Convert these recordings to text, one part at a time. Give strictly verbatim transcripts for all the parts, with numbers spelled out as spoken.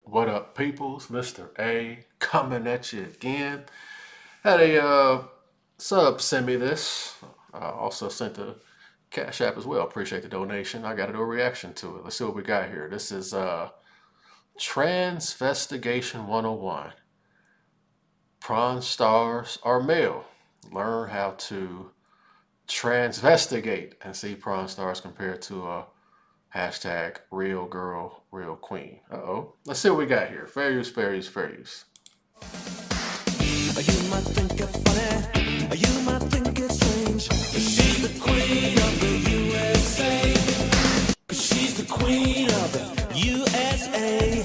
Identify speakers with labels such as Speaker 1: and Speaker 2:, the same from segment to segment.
Speaker 1: What up, peoples? Mister A coming at you again. Had a uh, sub send me this. I also sent a Cash App as well. Appreciate the donation. I got to do a reaction to it. Let's see what we got here. This is uh, Transvestigation one oh one. Prawn stars are male. Learn how to transvestigate and see prawn stars compared to a hashtag real girl, real queen. Uh-oh. Let's see what we got here. Fair use, fair use, fair use.
Speaker 2: You might think you're funny, you might think it's strange, but she's the queen of the U S A. She's the queen of the U S A.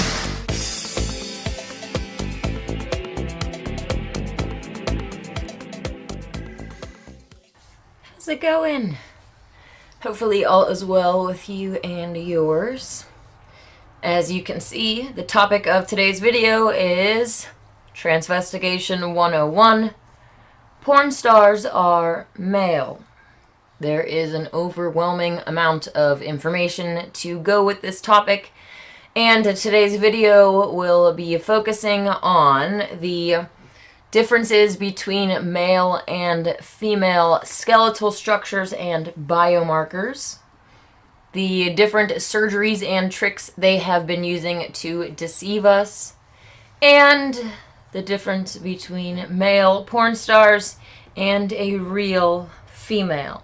Speaker 3: How's it going? Hopefully all is well with you and yours. As you can see, the topic of today's video is Transvestigation one oh one. Porn stars are male. There is an overwhelming amount of information to go with this topic, and today's video will be focusing on the differences between male and female skeletal structures and biomarkers, the different surgeries and tricks they have been using to deceive us, and the difference between male porn stars and a real female.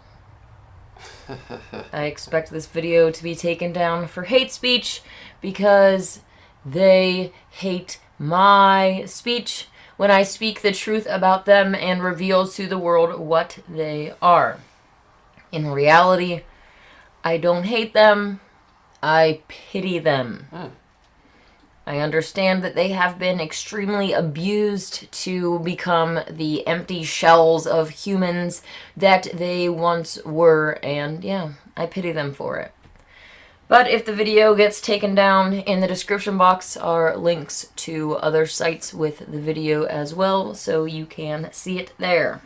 Speaker 3: I expect this video to be taken down for hate speech because they hate my speech when I speak the truth about them and reveal to the world what they are. In reality, I don't hate them, I pity them. Mm. I understand that they have been extremely abused to become the empty shells of humans that they once were, and yeah, I pity them for it. But if the video gets taken down, in the description box are links to other sites with the video as well, so you can see it there.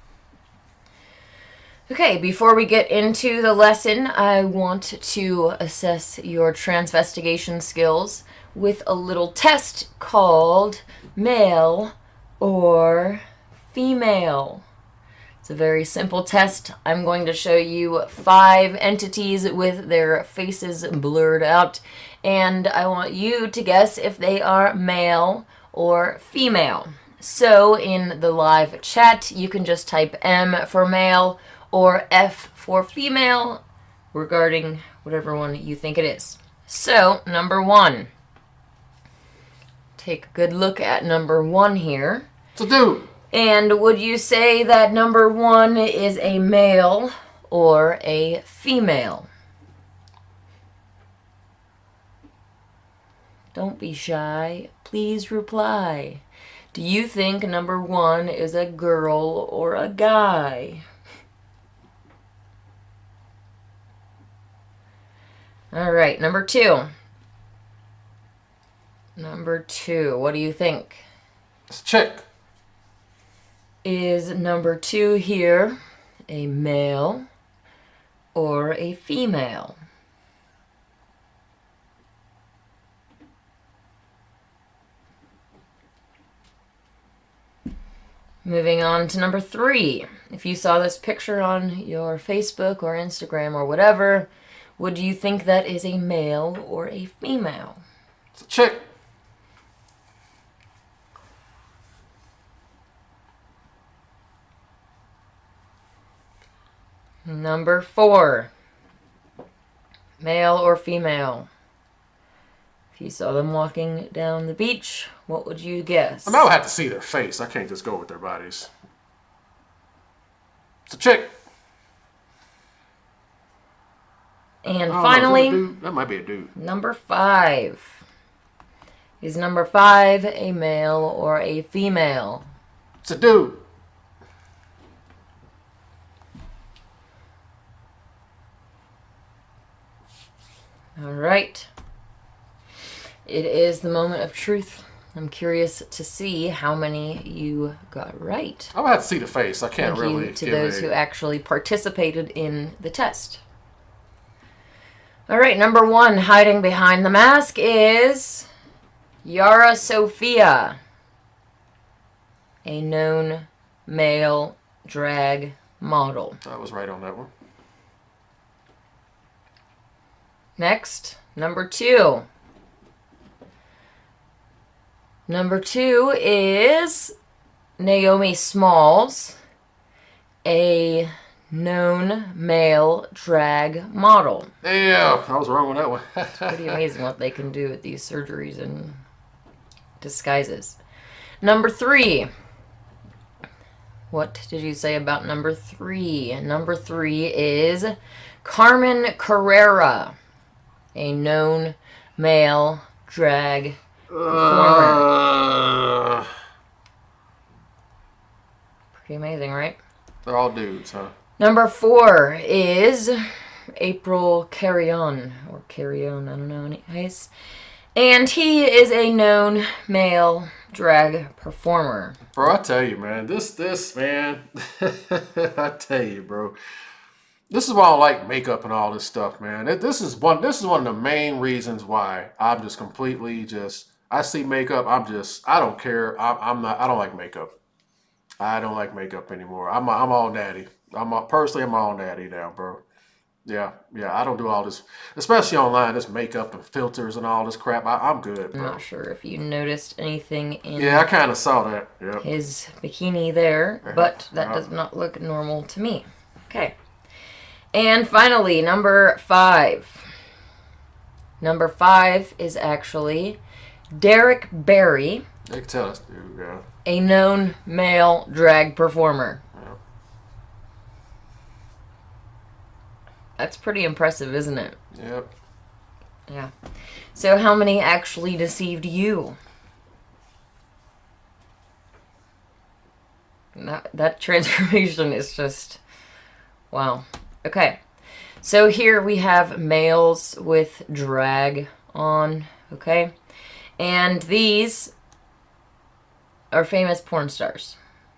Speaker 3: Okay, before we get into the lesson, I want to assess your transvestigation skills with a little test called male or female. It's a very simple test. I'm going to show you five entities with their faces blurred out, and I want you to guess if they are male or female. So in the live chat, you can just type M for male or F for female regarding whatever one you think it is. So, number one. Take a good look at number one here.
Speaker 1: So, dude.
Speaker 3: And would you say that number one is a male or a female? Don't be shy. Please reply. Do you think number one is a girl or a guy? All right, number two. Number two, what do you think?
Speaker 1: It's a chick.
Speaker 3: Is number two here a male or a female? Moving on to number three. If you saw this picture on your Facebook or Instagram or whatever, would you think that is a male or a female?
Speaker 1: It's a chick.
Speaker 3: Number four. Male or female? If you saw them walking down the beach, what would you guess?
Speaker 1: I mean, I would have to see their face. I can't just go with their bodies. It's a chick.
Speaker 3: And
Speaker 1: oh,
Speaker 3: finally,
Speaker 1: no, that might be a dude.
Speaker 3: Number five. Is number five a male or a female?
Speaker 1: It's a dude.
Speaker 3: All right. It is the moment of truth. I'm curious to see how many you got right.
Speaker 1: I would have to see the face. I can't
Speaker 3: Thank
Speaker 1: really.
Speaker 3: you to
Speaker 1: give
Speaker 3: those
Speaker 1: a...
Speaker 3: who actually participated in the test. All right, number one, hiding behind the mask is Yara Sofia, a known male drag model.
Speaker 1: I was right on that one.
Speaker 3: Next, number two. Number two is Naomi Smalls, a known male drag model.
Speaker 1: Yeah, I was wrong on that one.
Speaker 3: It's pretty amazing what they can do with these surgeries and disguises. Number three. What did you say about number three? Number three is Carmen Carrera, a known male drag performer.
Speaker 1: Uh,
Speaker 3: Pretty amazing, right?
Speaker 1: they're all dudes, huh?
Speaker 3: Number four is April Carrion, or Carrion, I don't know, anyways. And he is a known male drag performer.
Speaker 1: Bro, I tell you, man, this, this, man, I tell you, bro, this is why I don't like makeup and all this stuff, man. It, this is one, this is one of the main reasons why I'm just completely just, I see makeup, I'm just, I don't care, I'm, I'm not, I don't like makeup. I don't like makeup anymore. I'm, I'm all natty. I'm all, personally, I'm all natty now, bro. Yeah, yeah, I don't do all this, especially online, this makeup and filters and all this crap. I, I'm good, bro.
Speaker 3: I'm not sure if you noticed anything in
Speaker 1: Yeah, I kind of saw that. Yep.
Speaker 3: his bikini there, but that
Speaker 1: Yeah.
Speaker 3: does not look normal to me. Okay. And finally, number five. Number five is actually Derek Barry,
Speaker 1: You can tell us, dude. Yeah.
Speaker 3: a known male drag performer.
Speaker 1: Yeah.
Speaker 3: That's pretty impressive, isn't it?
Speaker 1: Yep.
Speaker 3: Yeah. So how many actually deceived you? That, that transformation is just, wow. Okay. So here we have males with drag on, okay? And these are famous porn stars.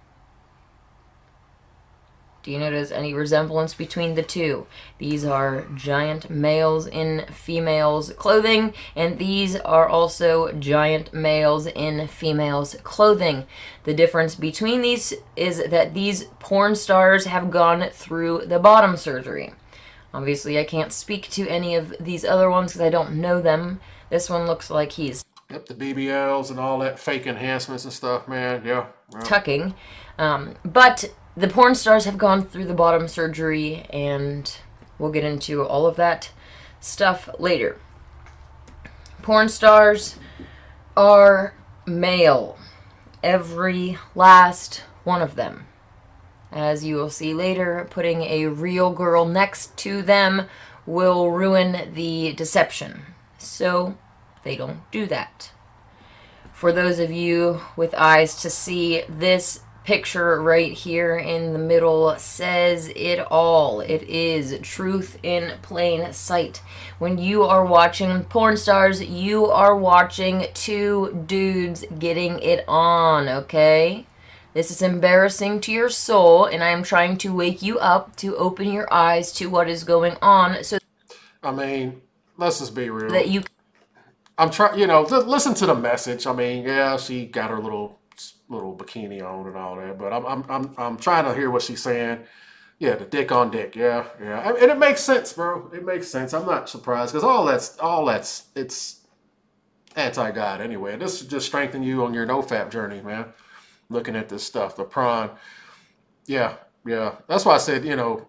Speaker 3: Do you notice any resemblance between the two? These are giant males in females' clothing, and these are also giant males in females' clothing. The difference between these is that these porn stars have gone through the bottom surgery. Obviously, I can't speak to any of these other ones because I don't know them. This one looks like he's
Speaker 1: Yep, the B B Ls and all that fake enhancements and stuff, man. Yeah. yeah.
Speaker 3: tucking. Um, but the porn stars have gone through the bottom surgery, and we'll get into all of that stuff later. Porn stars are male. Every last one of them. As you will see later, putting a real girl next to them will ruin the deception. So they don't do that. For those of you with eyes to see, this picture right here in the middle says it all. It is truth in plain sight. When you are watching porn stars, you are watching two dudes getting it on, okay? This is embarrassing to your soul, and I am trying to wake you up to open your eyes to what is going on so
Speaker 1: I mean, let's just be real.
Speaker 3: that you
Speaker 1: I'm trying, you know, th- listen to the message. I mean, yeah, she got her little little bikini on and all that, but I'm I'm I'm I'm trying to hear what she's saying. Yeah, the dick on dick. Yeah, yeah, and it makes sense, bro. It makes sense. I'm not surprised because all that's all that's it's anti-God anyway. This is just strengthen you on your no-fap journey, man. Looking at this stuff, the prawn. Yeah, yeah. That's why I said, you know,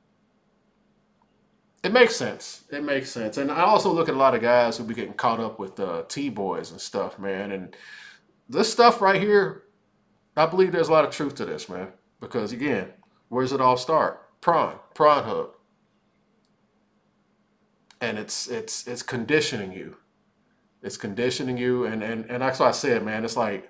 Speaker 1: it makes sense. It makes sense. And I also look at a lot of guys who be getting caught up with uh, T-boys and stuff, man. And this stuff right here, I believe there's a lot of truth to this, man. Because again, where does it all start? Prawn, prawn hub. And it's it's it's conditioning you. It's conditioning you, and and and that's why I said, man, it's like,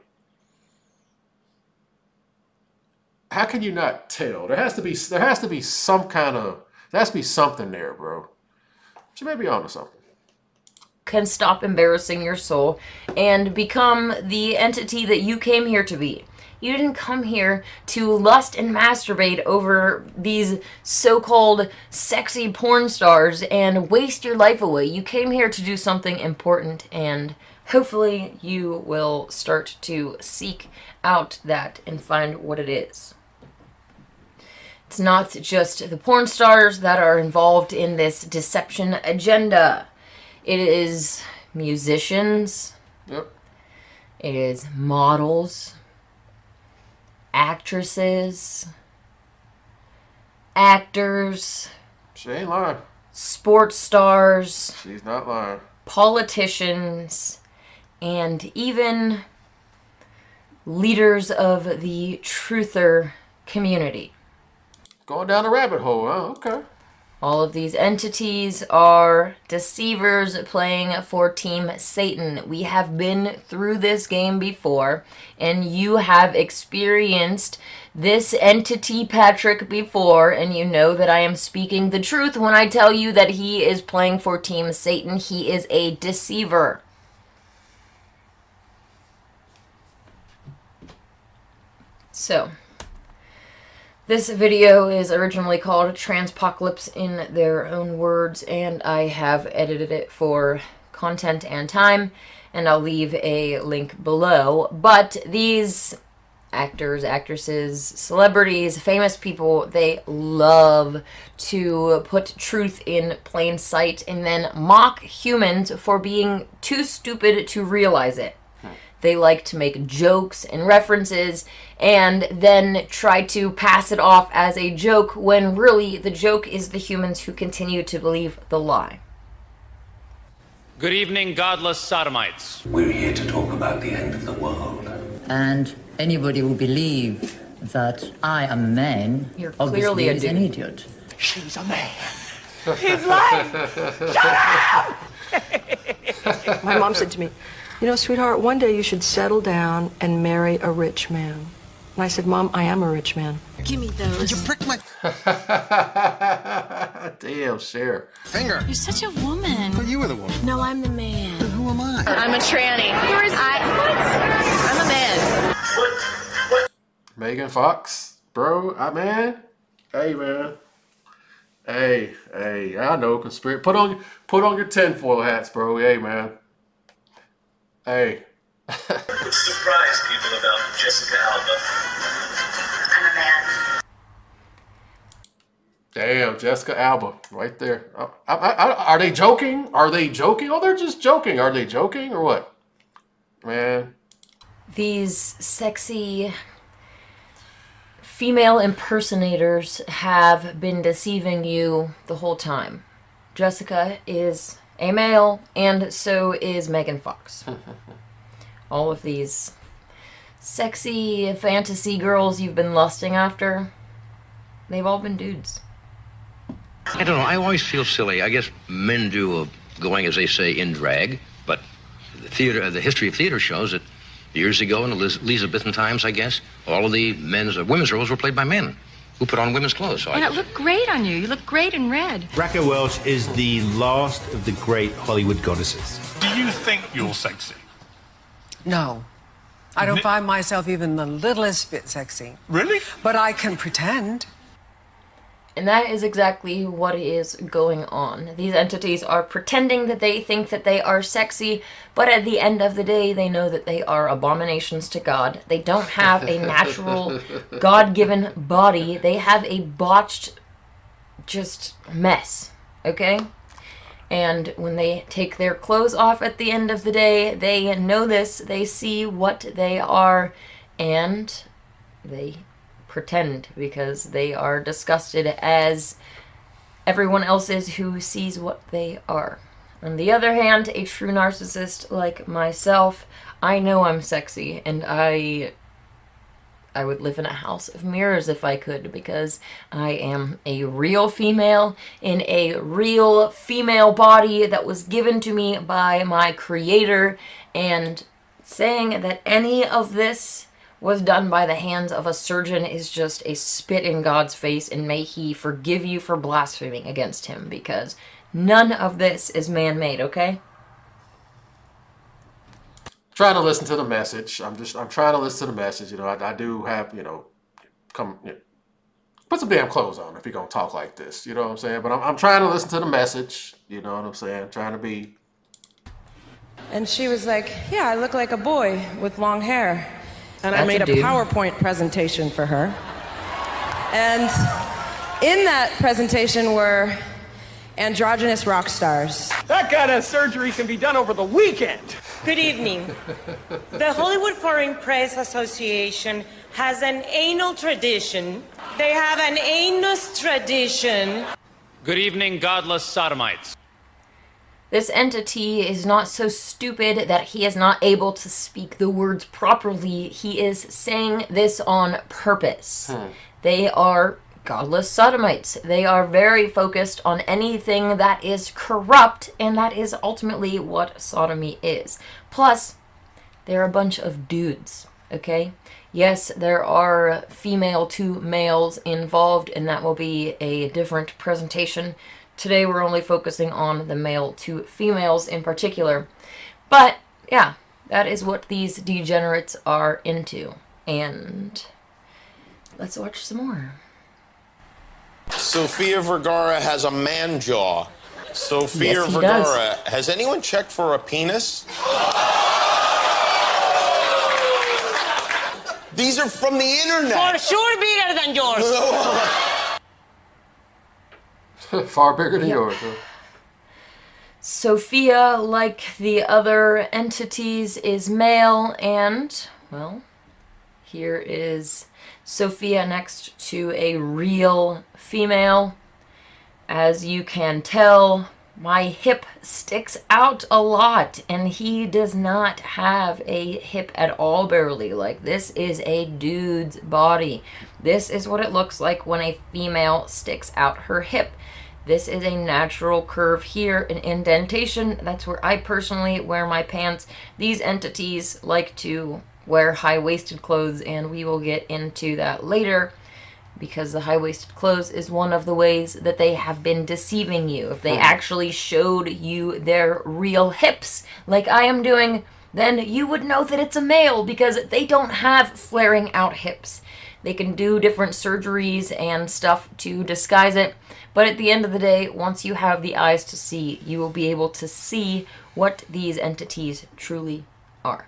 Speaker 1: how can you not tell? There has to be there has to be some kind of there has to be something there, bro. She may be onto something.
Speaker 3: can stop embarrassing your soul and become the entity that you came here to be. You didn't come here to lust and masturbate over these so-called sexy porn stars and waste your life away. You came here to do something important and hopefully you will start to seek out that and find what it is. It's not just the porn stars that are involved in this deception agenda. It is musicians.
Speaker 1: Yep.
Speaker 3: It is models, actresses, actors,
Speaker 1: She ain't lying.
Speaker 3: sports stars,
Speaker 1: She's not lying.
Speaker 3: politicians, and even leaders of the truther community.
Speaker 1: Going down a rabbit hole, huh? Okay.
Speaker 3: All of these entities are deceivers playing for Team Satan. We have been through this game before, and you have experienced this entity, Patrick, before, and you know that I am speaking the truth when I tell you that he is playing for Team Satan. He is a deceiver. So, this video is originally called Transpocalypse in their own words, and I have edited it for content and time, and I'll leave a link below. But these actors, actresses, celebrities, famous people, they love to put truth in plain sight and then mock humans for being too stupid to realize it. They like to make jokes and references and then try to pass it off as a joke when really the joke is the humans who continue to believe the lie.
Speaker 4: Good evening, godless sodomites.
Speaker 5: We're here to talk about the end of the world.
Speaker 6: And anybody who believes that I am a man
Speaker 3: You're
Speaker 6: obviously
Speaker 3: clearly a
Speaker 6: is an
Speaker 3: dude.
Speaker 6: idiot.
Speaker 5: She's a man.
Speaker 7: He's lying! Shut up! My mom said to me, you know, sweetheart, one day you should settle down and marry a rich man. And I said, Mom, I am a rich man.
Speaker 8: Give me those.
Speaker 5: You pricked my
Speaker 1: Damn, Cher.
Speaker 5: finger.
Speaker 8: You're such a woman.
Speaker 5: Well, you were the woman.
Speaker 8: No, I'm the man.
Speaker 5: Who am I?
Speaker 9: I'm a tranny. I, I'm a man.
Speaker 1: Megan Fox, bro. I man. Hey, man. Hey, hey. I know conspiracy. Put on, put on your tinfoil hats, bro. Hey, man. Hey.
Speaker 10: What surprised people about Jessica Alba?
Speaker 9: I'm a man.
Speaker 1: Damn, Jessica Alba, right there. I, I, I, are they joking? Are they joking? Oh, they're just joking. Are they joking or what? Man.
Speaker 3: These sexy female impersonators have been deceiving you the whole time. Jessica is a male, and so is Megan Fox. All of these sexy fantasy girls you've been lusting after, they've all been dudes.
Speaker 11: I don't know. I always feel silly. I guess men do a going, as they say, in drag, but the theater, the history of theater shows that years ago in the Elizabethan times, I guess, all of the men's or women's roles were played by men who put on women's clothes. So
Speaker 8: And
Speaker 11: I
Speaker 8: it looked great on you. You look great in red.
Speaker 12: Raquel Welch is the last of the great Hollywood goddesses.
Speaker 13: Do you think you're sexy?
Speaker 14: No. I don't find myself even the littlest bit sexy.
Speaker 13: Really?
Speaker 14: But I can pretend.
Speaker 3: And that is exactly what is going on. These entities are pretending that they think that they are sexy, but at the end of the day, they know that they are abominations to God. They don't have a natural, God-given body. They have a botched, just mess, okay? And when they take their clothes off at the end of the day, they know this, they see what they are, and they pretend because they are disgusted as everyone else is who sees what they are. On the other hand, a true narcissist like myself, I know I'm sexy, and I I would live in a house of mirrors if I could, because I am a real female in a real female body that was given to me by my creator, and saying that any of this was done by the hands of a surgeon is just a spit in God's face, and may he forgive you for blaspheming against him, because none of this is man-made, okay?
Speaker 1: Trying to listen to the message. I'm just, I'm trying to listen to the message. You know, I, I do have, you know, come, you know, put some damn clothes on if you're going to talk like this. You know what I'm saying? But I'm, I'm trying to listen to the message. You know what I'm saying? Trying to be
Speaker 15: And she was like, yeah, I look like a boy with long hair. And I
Speaker 3: That's
Speaker 15: made
Speaker 3: a
Speaker 15: a,
Speaker 3: dude.
Speaker 15: PowerPoint presentation for her. And in that presentation were androgynous rock stars.
Speaker 16: That kind of surgery can be done over the weekend.
Speaker 17: Good evening. The Hollywood Foreign Press Association has an anal tradition. They have an anus tradition.
Speaker 4: Good evening, godless sodomites.
Speaker 3: This entity is not so stupid that he is not able to speak the words properly. He is saying this on purpose.
Speaker 1: Hmm.
Speaker 3: They are godless sodomites. They are very focused on anything that is corrupt, and that is ultimately what sodomy is. Plus, they're a bunch of dudes, okay? Yes, there are female to males involved, and that will be a different presentation. Today we're only focusing on the male to females in particular. But, yeah, that is what these degenerates are into. And let's watch some more.
Speaker 18: Sofia Vergara has a man jaw. Sofia
Speaker 3: Yes, he
Speaker 18: Vergara,
Speaker 3: does.
Speaker 18: has anyone checked for a penis? These are from the internet.
Speaker 17: For sure bigger than yours.
Speaker 1: Far bigger than
Speaker 3: Yep.
Speaker 1: yours. Huh?
Speaker 3: Sophia, like the other entities, is male, and, well, here is Sophia next to a real female. As you can tell, my hip sticks out a lot, and he does not have a hip at all, barely. Like, this is a dude's body. This is what it looks like when a female sticks out her hip. This is a natural curve here, an indentation. That's where I personally wear my pants. These entities like to wear high-waisted clothes, and we will get into that later, because the high-waisted clothes is one of the ways that they have been deceiving you. If they actually showed you their real hips, like I am doing, then you would know that it's a male, because they don't have flaring out hips. They can do different surgeries and stuff to disguise it, but at the end of the day, once you have the eyes to see, you will be able to see what these entities truly are.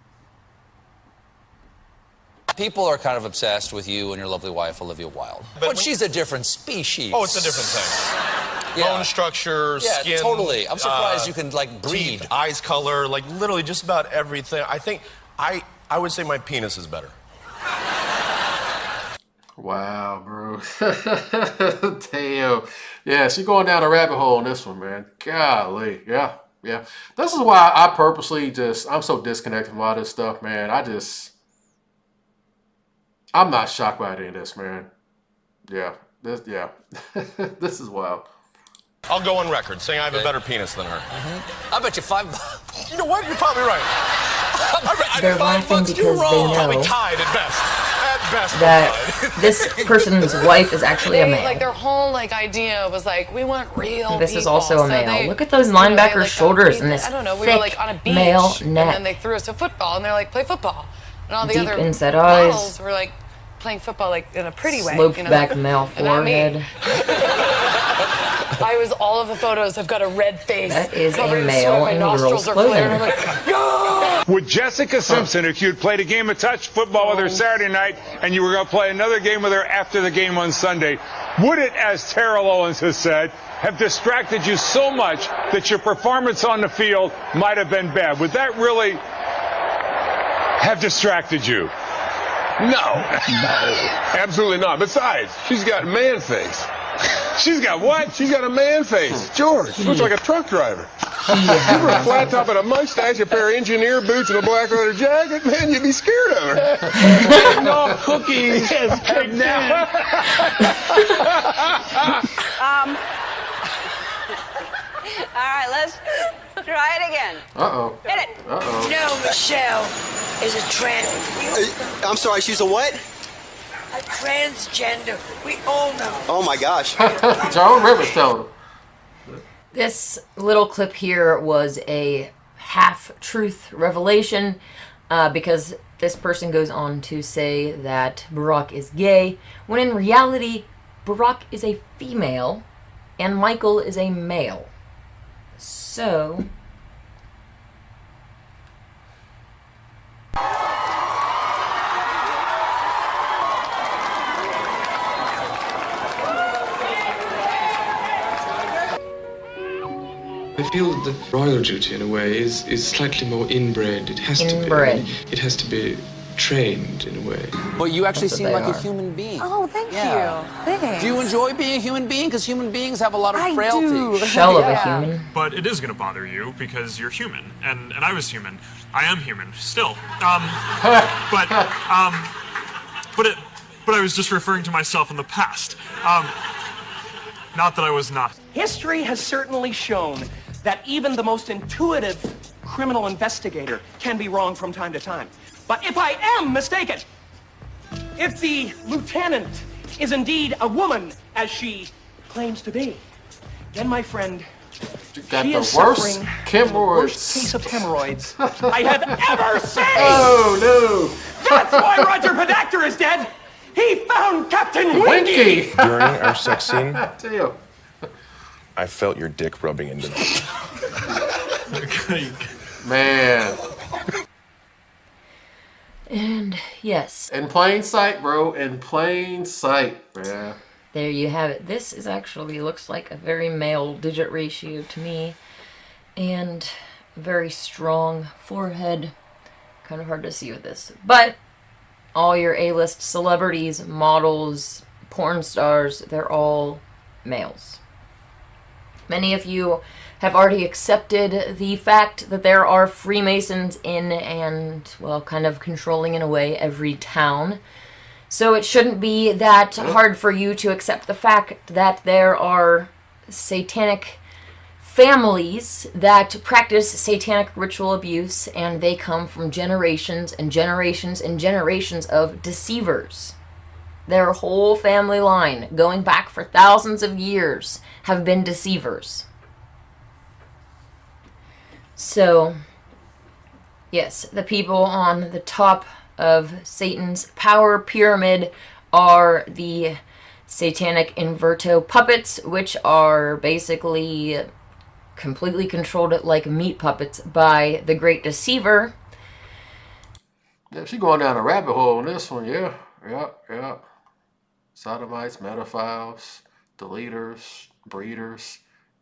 Speaker 19: People are kind of obsessed with you and your lovely wife, Olivia Wilde. But,
Speaker 18: But
Speaker 19: she's a different species.
Speaker 18: Oh, it's a different thing.
Speaker 19: Yeah.
Speaker 18: Bone structure,
Speaker 19: Yeah,
Speaker 18: skin.
Speaker 19: totally. I'm surprised
Speaker 18: uh,
Speaker 19: you can, like, breed.
Speaker 18: Teeth, eyes color, like literally just about everything. I think I I would say my penis is better.
Speaker 1: Wow, bro. Damn. Yeah, she's going down a rabbit hole on this one, man. Golly. Yeah, yeah. This is why I purposely just, I'm so disconnected from all this stuff, man. I just, I'm not shocked by any of this, man. Yeah. This, yeah. This is wild.
Speaker 18: I'll go on record saying I have a better penis than her.
Speaker 19: Mm-hmm. I bet you five.
Speaker 18: You know what? You're probably right. I, I,
Speaker 3: They're
Speaker 18: five
Speaker 3: laughing
Speaker 18: bucks,
Speaker 3: because
Speaker 18: you're
Speaker 3: they
Speaker 18: wrong.
Speaker 3: know
Speaker 18: Probably tied at best. At best,
Speaker 3: that this person's wife is actually a
Speaker 20: They,
Speaker 3: male.
Speaker 20: like their whole like idea was like we want real
Speaker 3: This is
Speaker 20: people.
Speaker 3: also a
Speaker 20: So
Speaker 3: male.
Speaker 20: they-
Speaker 3: Look at those
Speaker 20: you know, they,
Speaker 3: linebacker
Speaker 20: like,
Speaker 3: shoulders
Speaker 20: got-
Speaker 3: and this
Speaker 20: I don't know. We
Speaker 3: thick
Speaker 20: were like on a beach,
Speaker 3: male
Speaker 20: and
Speaker 3: neck.
Speaker 20: then they threw us to football, and they're like, play football, and all the
Speaker 3: Deep
Speaker 20: other
Speaker 3: inset eyes.
Speaker 20: models were like playing football like in a pretty way.
Speaker 3: Sloped
Speaker 20: you know?
Speaker 3: back male
Speaker 20: And not me.
Speaker 3: forehead.
Speaker 20: I was all of the photos have got a red face.
Speaker 3: That is a
Speaker 20: covered in
Speaker 3: male
Speaker 20: sweat, my
Speaker 3: in
Speaker 20: nostrils
Speaker 3: girls'
Speaker 20: are flaring. I'm
Speaker 3: clothing.
Speaker 20: like, yeah!
Speaker 13: Would Jessica Simpson, if you'd played a game of touch football with her Saturday night and you were going to play another game with her after the game on Sunday, would it, as Terrell Owens has said, have distracted you so much that your performance on the field might have been bad? Would that really have distracted you?
Speaker 21: No. No. Absolutely not. Besides, she's got man face.
Speaker 13: She's got what?
Speaker 21: She's got a man face. George, looks like a truck driver. Give her a flat top and a mustache, a pair of engineer boots, and a black leather jacket, man, you'd be scared of her.
Speaker 13: No cookies. Yes, now.
Speaker 22: Um. All right, let's try it again.
Speaker 1: Uh-oh.
Speaker 22: Hit it.
Speaker 1: Uh-oh.
Speaker 22: No, Michelle is a trans.
Speaker 23: Uh, I'm sorry, she's a what?
Speaker 22: A transgender. We all know.
Speaker 23: Oh my gosh.
Speaker 1: Joan Rivers told him.
Speaker 3: This little clip here was a half-truth revelation uh, because this person goes on to say that Barack is gay, when in reality, Barack is a female and Michael is a male. So,
Speaker 2: feel that royal duty, in a way, is, is slightly more inbred. It has
Speaker 3: inbred.
Speaker 2: to be. It has to be trained, in a way.
Speaker 19: But you actually
Speaker 2: That's
Speaker 19: seem
Speaker 2: what
Speaker 19: like
Speaker 2: they
Speaker 19: a
Speaker 2: are.
Speaker 19: human being.
Speaker 6: Oh, thank
Speaker 19: Yeah.
Speaker 6: you. Thanks.
Speaker 19: Do you enjoy being a human being? Because human beings have a lot of
Speaker 6: I
Speaker 19: frailty.
Speaker 6: do.
Speaker 3: Shell of a
Speaker 6: Yeah.
Speaker 3: human.
Speaker 7: But it is going to bother you because you're human, and, and I was human. I am human still. Um, but um, but it but I was just referring to myself in the past. Um, not that I was not.
Speaker 16: History has certainly shown that even the most intuitive criminal investigator can be wrong from time to time. But if I am mistaken, if the lieutenant is indeed a woman, as she claims to be, then, my friend,
Speaker 1: got
Speaker 16: she
Speaker 1: the
Speaker 16: is
Speaker 1: worst
Speaker 16: suffering
Speaker 1: hemorrhoids.
Speaker 16: the worst case of hemorrhoids I have ever seen!
Speaker 1: Oh, no!
Speaker 16: That's why Roger Podacter is dead! He found Captain Winky!
Speaker 18: During our sex scene,
Speaker 1: Damn.
Speaker 18: I felt your dick rubbing into me.
Speaker 1: Man.
Speaker 3: And yes.
Speaker 1: In plain sight, bro. In plain sight. Yeah.
Speaker 3: There you have it. This is actually looks like a very male digit ratio to me. And very strong forehead. Kind of hard to see with this. But all your A-list celebrities, models, porn stars, they're all males. Many of you have already accepted the fact that there are Freemasons in and, well, kind of controlling in a way every town. So it shouldn't be that hard for you to accept the fact that there are satanic families that practice satanic ritual abuse, and they come from generations and generations and generations of deceivers. Their whole family line, going back for thousands of years, have been deceivers. So, yes, the people on the top of Satan's power pyramid are the satanic inverto puppets, which are basically completely controlled like meat puppets by the great deceiver.
Speaker 1: Yeah, she going down a rabbit hole on this one, yeah. Yeah, yeah. Sodomites, pedophiles, deleters, breeders.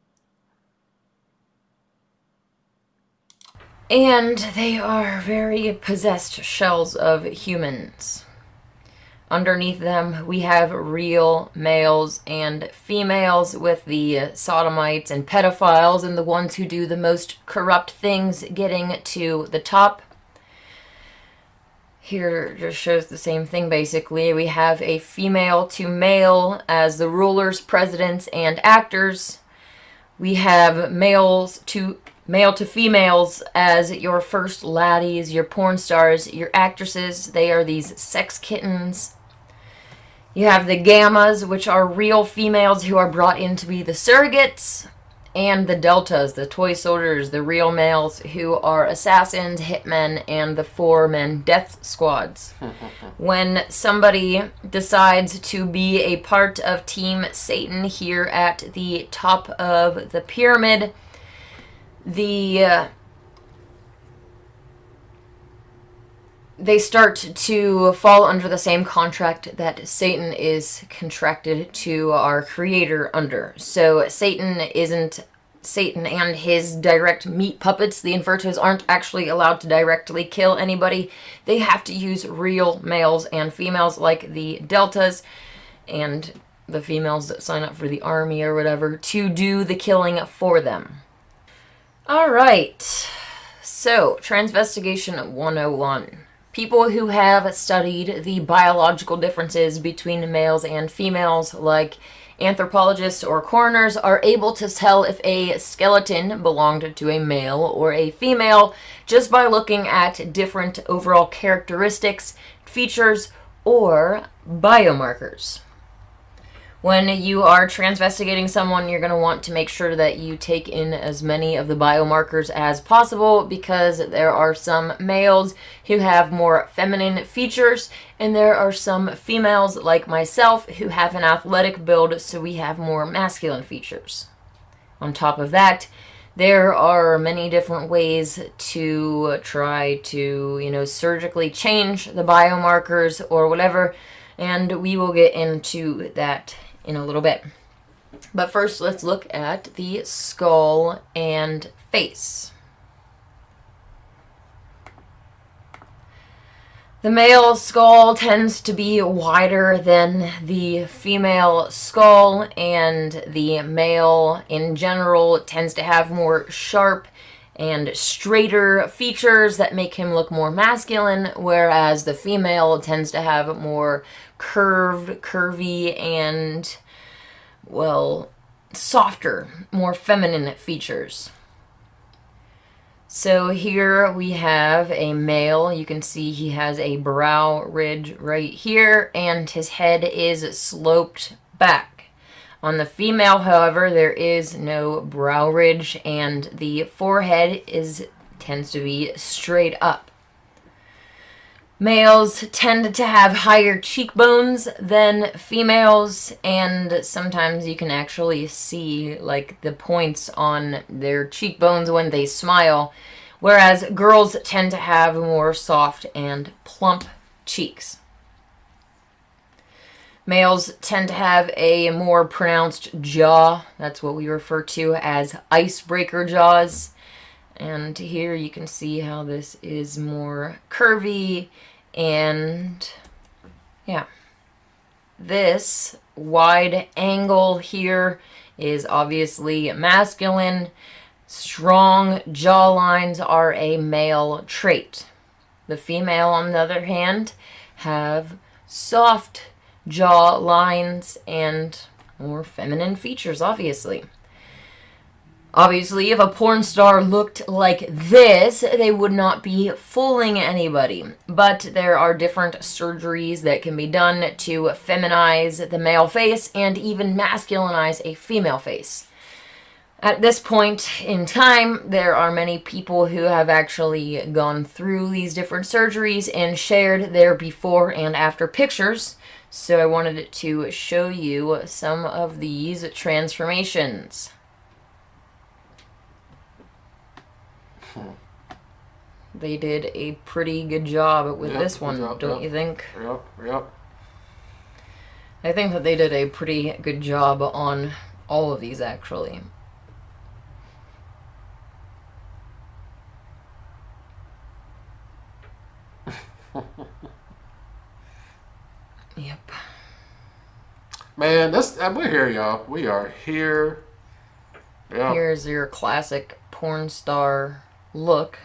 Speaker 3: And they are very possessed shells of humans. Underneath them, we have real males and females, with the sodomites and pedophiles and the ones who do the most corrupt things getting to the top. Here just shows the same thing, basically. We have a female to male as the rulers, presidents, and actors. We have males to male to females as your first laddies, your porn stars, your actresses. They are these sex kittens. You have the gammas, which are real females who are brought in to be the surrogates. And the deltas, the toy soldiers, the real males who are assassins, hitmen, and the four-men death squads. When somebody decides to be a part of Team Satan here at the top of the pyramid, the uh, they start to fall under the same contract that Satan is contracted to our Creator under. So Satan isn't Satan and his direct meat puppets. The Invertos aren't actually allowed to directly kill anybody. They have to use real males and females like the Deltas and the females that sign up for the army or whatever to do the killing for them. Alright, so Transvestigation one oh one. People who have studied the biological differences between males and females, like anthropologists or coroners, are able to tell if a skeleton belonged to a male or a female just by looking at different overall characteristics, features, or biomarkers. When you are transvestigating someone, you're going to want to make sure that you take in as many of the biomarkers as possible, because there are some males who have more feminine features, and there are some females like myself who have an athletic build, so we have more masculine features. On top of that, there are many different ways to try to, you know, surgically change the biomarkers or whatever, and we will get into that in a little bit. But first, let's look at the skull and face. The male skull tends to be wider than the female skull, and the male in general tends to have more sharp and straighter features that make him look more masculine, whereas the female tends to have more curved, curvy, and, well, softer, more feminine features. So here we have a male. You can see he has a brow ridge right here, and his head is sloped back. On the female, however, there is no brow ridge, and the forehead is tends to be straight up. Males tend to have higher cheekbones than females, and sometimes you can actually see like the points on their cheekbones when they smile, whereas girls tend to have more soft and plump cheeks. Males tend to have a more pronounced jaw. That's what we refer to as icebreaker jaws. And here you can see how this is more curvy, and yeah. This wide angle here is obviously masculine. Strong jawlines are a male trait. The female, on the other hand, have soft jaw lines and more feminine features, obviously. Obviously, if a porn star looked like this, they would not be fooling anybody. But there are different surgeries that can be done to feminize the male face and even masculinize a female face. At this point in time, there are many people who have actually gone through these different surgeries and shared their before and after pictures. So I wanted to show you some of these transformations. They did a pretty good job with
Speaker 1: yep,
Speaker 3: this one,
Speaker 1: job,
Speaker 3: don't
Speaker 1: yep.
Speaker 3: you think?
Speaker 1: Yep, yep.
Speaker 3: I think that they did a pretty good job on all of these, actually. Yep.
Speaker 1: Man, that's we're here, y'all. We are here. Yep.
Speaker 3: Here's your classic porn star look.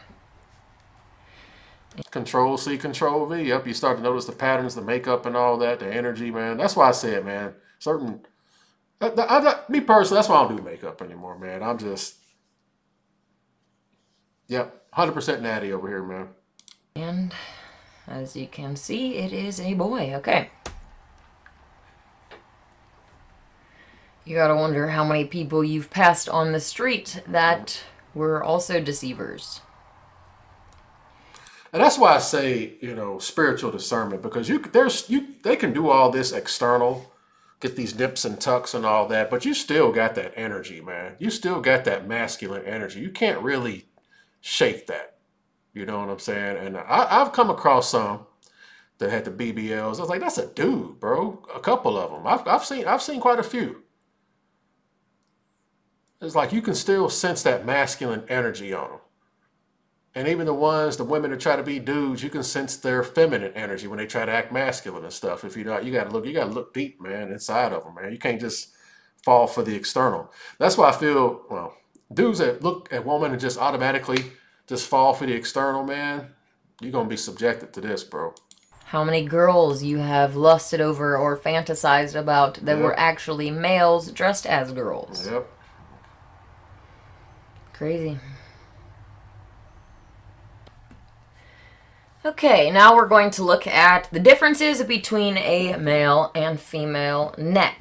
Speaker 1: Control C, Control V. Yep, you start to notice the patterns, the makeup and all that, the energy, man. That's why I said, man, certain... I, I, I, me personally, that's why I don't do makeup anymore, man. I'm just... Yep, one hundred percent natty over here, man.
Speaker 3: And as you can see, it is a boy. Okay. You gotta wonder how many people you've passed on the street that were also deceivers.
Speaker 1: And that's why I say, you know, spiritual discernment, because you there's you they can do all this external, get these nips and tucks and all that, but you still got that energy, man. You still got that masculine energy. You can't really shake that. You know what I'm saying? And I, I've come across some that had the B B Ls. I was like, that's a dude, bro. A couple of them. I've I've seen I've seen quite a few. It's like you can still sense that masculine energy on them. And even the ones, the women that try to be dudes, you can sense their feminine energy when they try to act masculine and stuff. If you not, you gotta look, you gotta look deep, man, inside of them, man. You can't just fall for the external. That's why I feel, well, dudes that look at women and just automatically just fall for the external, man, you're gonna be subjected to this, bro.
Speaker 3: How many girls you have lusted over or fantasized about that
Speaker 1: Yep.
Speaker 3: were actually males dressed as girls.
Speaker 1: Yep.
Speaker 3: Crazy. Okay, now we're going to look at the differences between a male and female neck.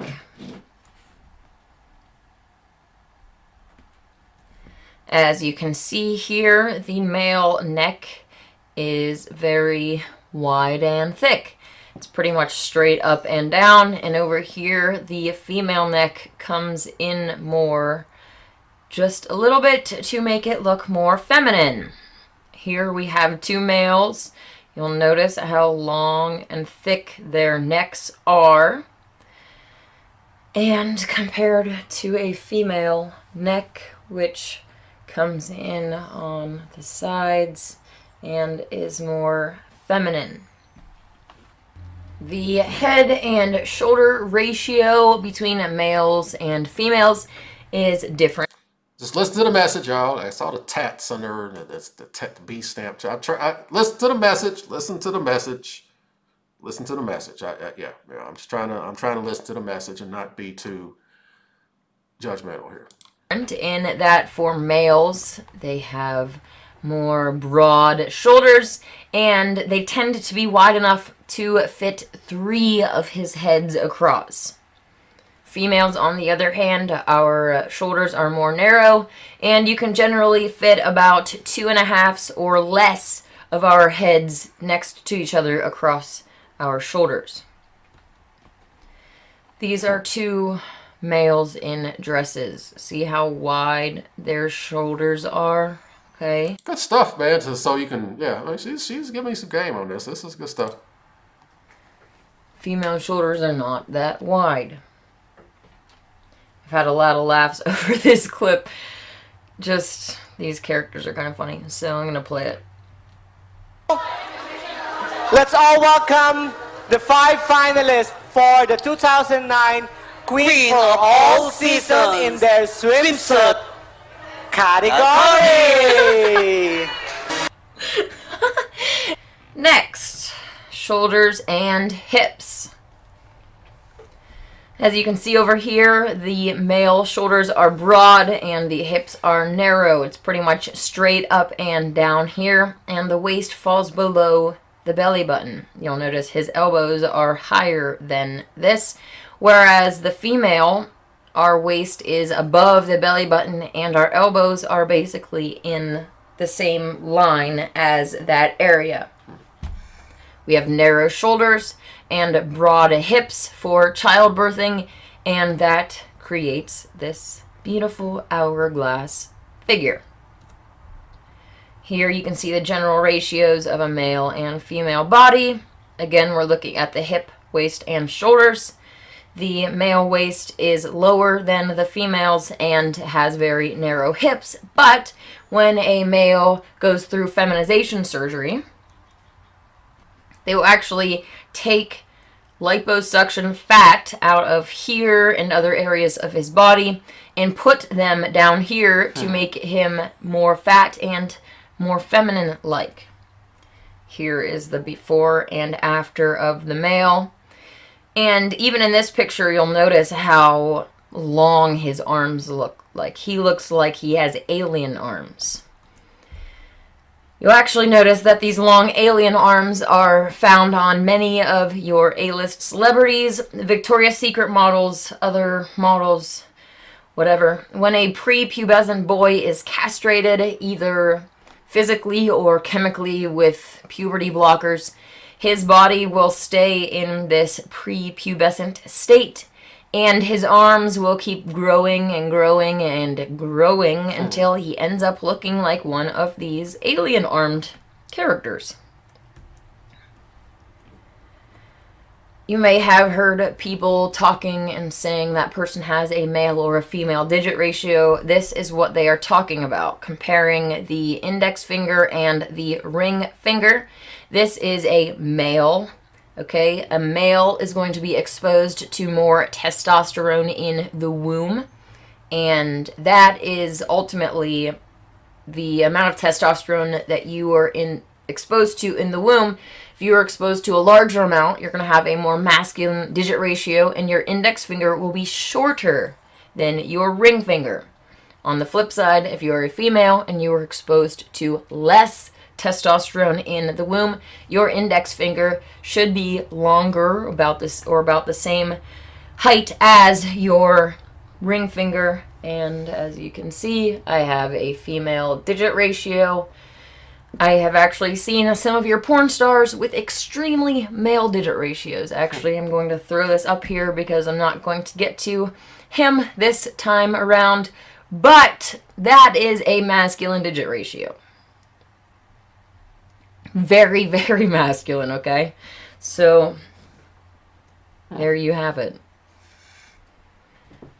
Speaker 3: As you can see here, the male neck is very wide and thick. It's pretty much straight up and down, and over here the female neck comes in more, just a little bit, to make it look more feminine. Here we have two males. You'll notice how long and thick their necks are. And compared to a female neck, which comes in on the sides and is more feminine. The head and shoulder ratio between males and females is different.
Speaker 1: Just listen to the message, y'all. I saw the tats under the, the, the, tat, the B stamp. I try, I, listen to the message. Listen to the message. Listen to the message. I, I, yeah, yeah. I'm just trying to. I'm trying to listen to the message and not be too judgmental here.
Speaker 3: In that for males, they have more broad shoulders, and they tend to be wide enough to fit three of his heads across. Females, on the other hand, our shoulders are more narrow, and you can generally fit about two and a halves or less of our heads next to each other across our shoulders. These are two males in dresses. See how wide their shoulders are? Okay.
Speaker 1: Good stuff, man. So, so you can, yeah, I mean, she's, she's giving me some game on this. This is good stuff.
Speaker 3: Female shoulders are not that wide. I've had a lot of laughs over this clip. Just, these characters are kind of funny, so I'm going to play it.
Speaker 5: Let's all welcome the five finalists for the two thousand nine Queen, Queen for All Season in their swimsuit category.
Speaker 3: Next, shoulders and hips. As you can see over here, the male shoulders are broad and the hips are narrow. It's pretty much straight up and down here, and the waist falls below the belly button. You'll notice his elbows are higher than this, whereas the female, our waist is above the belly button and our elbows are basically in the same line as that area. We have narrow shoulders and broad hips for childbirthing, and that creates this beautiful hourglass figure. Here you can see the general ratios of a male and female body. Again, we're looking at the hip, waist, and shoulders. The male waist is lower than the female's and has very narrow hips, but when a male goes through feminization surgery, they will actually take liposuction fat out of here and other areas of his body and put them down here to make him more fat and more feminine-like. Here is the before and after of the male. And even in this picture, you'll notice how long his arms look like. He looks like he has alien arms. You'll actually notice that these long alien arms are found on many of your A-list celebrities, Victoria's Secret models, other models, whatever. When a prepubescent boy is castrated, either physically or chemically with puberty blockers, his body will stay in this prepubescent state, and his arms will keep growing and growing and growing until he ends up looking like one of these alien-armed characters. You may have heard people talking and saying that person has a male or a female digit ratio. This is what they are talking about, comparing the index finger and the ring finger. This is a male, okay? A male is going to be exposed to more testosterone in the womb, and that is ultimately the amount of testosterone that you are in exposed to in the womb. If you are exposed to a larger amount, you're going to have a more masculine digit ratio, and your index finger will be shorter than your ring finger. On the flip side, if you are a female and you are exposed to less testosterone in the womb, your index finger should be longer, about this or about the same height as your ring finger. And as you can see, I have a female digit ratio. I have actually seen some of your porn stars with extremely male digit ratios. Actually, I'm going to throw this up here because I'm not going to get to him this time around, but that is a masculine digit ratio. Very, very masculine, okay? So, there you have it.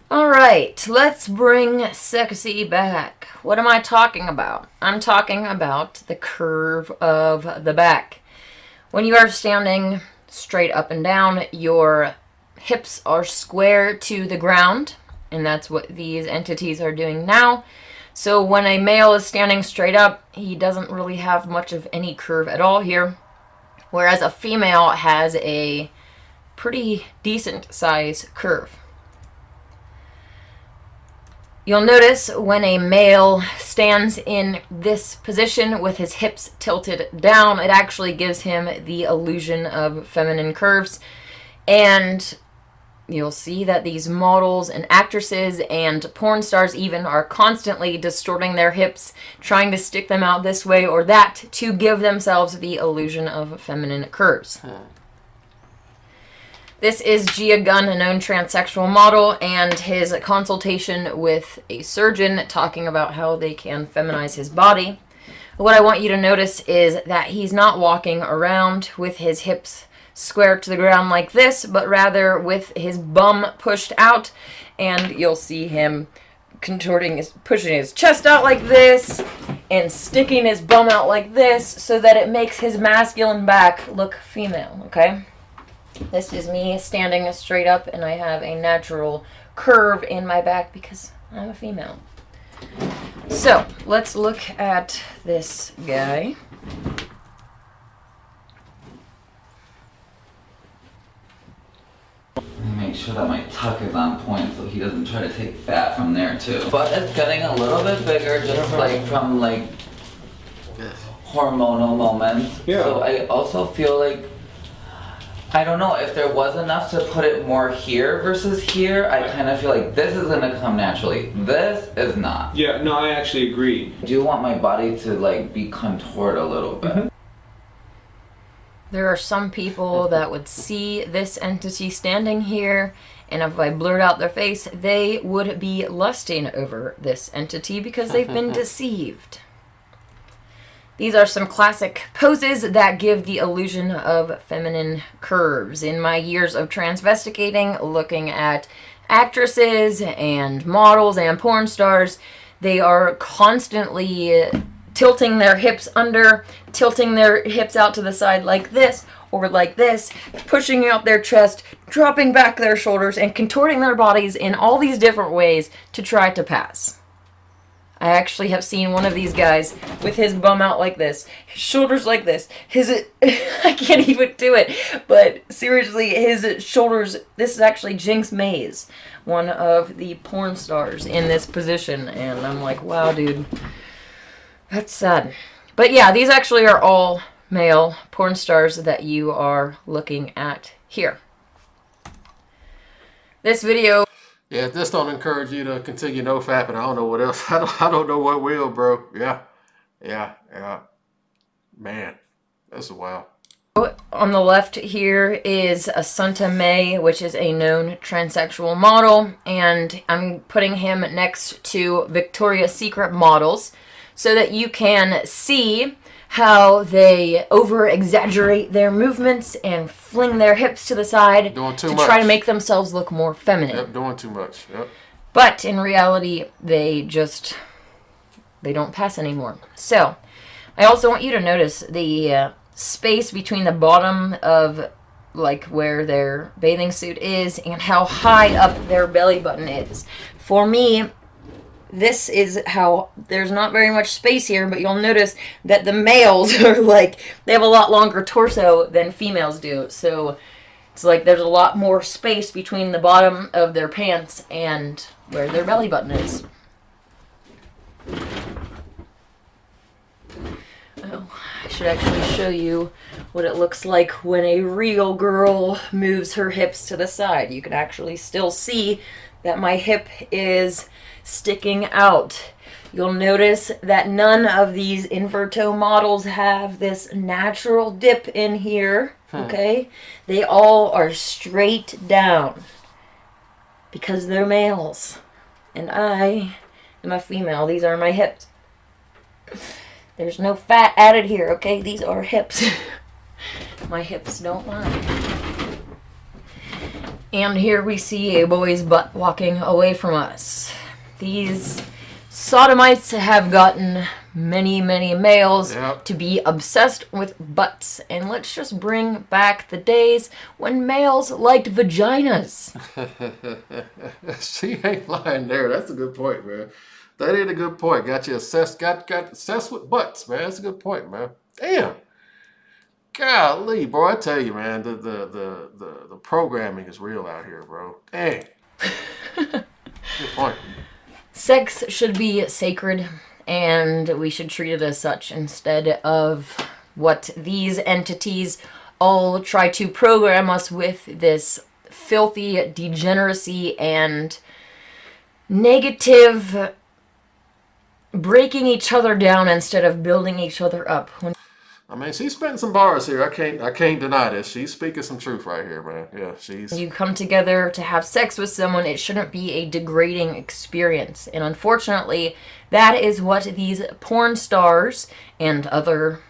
Speaker 3: Alright, let's bring sexy back. What am I talking about? I'm talking about the curve of the back. When you are standing straight up and down, your hips are square to the ground, and that's what these entities are doing now. So when a male is standing straight up, he doesn't really have much of any curve at all here, whereas a female has a pretty decent size curve. You'll notice when a male stands in this position with his hips tilted down, it actually gives him the illusion of feminine curves. And you'll see that these models and actresses and porn stars even are constantly distorting their hips, trying to stick them out this way or that to give themselves the illusion of feminine curves. Hmm. This is Gia Gunn, a known transsexual model, and his consultation with a surgeon talking about how they can feminize his body. What I want you to notice is that he's not walking around with his hips square to the ground like this, but rather with his bum pushed out, and you'll see him contorting his, pushing his chest out like this, and sticking his bum out like this, so that it makes his masculine back look female, okay? This is me standing straight up, and I have a natural curve in my back because I'm a female. So, let's look at this guy.
Speaker 6: Make sure that my tuck is on point so he doesn't try to take fat from there too. But it's getting a little bit bigger just like from like hormonal moments. Yeah. So I also feel like, I don't know, if there was enough to put it more here versus here, I kind of feel like this is going to come naturally. This is not.
Speaker 9: Yeah, no, I actually agree.
Speaker 6: I do want my body to like be contoured a little bit. Mm-hmm.
Speaker 3: There are some people that would see this entity standing here, and if I blurred out their face, they would be lusting over this entity because they've been deceived. These are some classic poses that give the illusion of feminine curves. In my years of transvestigating, looking at actresses and models and porn stars, they are constantly tilting their hips under, tilting their hips out to the side like this or like this, pushing out their chest, dropping back their shoulders, and contorting their bodies in all these different ways to try to pass. I actually have seen one of these guys with his bum out like this, his shoulders like this, his, I can't even do it, but seriously, his shoulders, this is actually Jinx Mays, one of the porn stars in this position, and I'm like, wow, dude, that's sad. But yeah, these actually are all male porn stars that you are looking at here. This video...
Speaker 1: Yeah, if this don't encourage you to continue no fapping, I don't know what else. I don't, I don't know what will, bro. Yeah, yeah, yeah. Man, that's wild.
Speaker 3: On the left here is Assunta May, which is a known transsexual model, and I'm putting him next to Victoria's Secret models so that you can see how they over-exaggerate their movements and fling their hips to the side
Speaker 1: doing too
Speaker 3: to
Speaker 1: much.
Speaker 3: try to make themselves look more feminine.
Speaker 1: Yep, doing too much. Yep.
Speaker 3: But in reality, they just, they don't pass anymore. So, I also want you to notice the uh, space between the bottom of, like, where their bathing suit is and how high up their belly button is. For me, this is how there's not very much space here, but you'll notice that the males are like, they have a lot longer torso than females do. So it's like there's a lot more space between the bottom of their pants and where their belly button is. Oh, I should actually show you what it looks like when a real girl moves her hips to the side. You can actually still see that my hip is sticking out. You'll notice that none of these Inverto models have this natural dip in here, okay? They all are straight down because they're males. And I am a female. These are my hips. There's no fat added here, okay? These are hips. My hips don't lie. And here we see a boy's butt walking away from us. These sodomites have gotten many, many males
Speaker 1: Yep.
Speaker 3: to be obsessed with butts. And let's just bring back the days when males liked vaginas.
Speaker 1: She ain't lying there. That's a good point, man. That ain't a good point. Got you obsessed, got, got obsessed with butts, man. That's a good point, man. Damn. Golly, bro, I tell you, man, the the the the, the programming is real out here, bro. Dang. Good point.
Speaker 3: Sex should be sacred, and we should treat it as such instead of what these entities all try to program us with, this filthy degeneracy and negative breaking each other down instead of building each other up. When
Speaker 1: I mean, she's spitting some bars here. I can't I can't deny this. She's speaking some truth right here, man. Yeah, she's...
Speaker 3: you come together to have sex with someone, it shouldn't be a degrading experience. And unfortunately, that is what these porn stars and other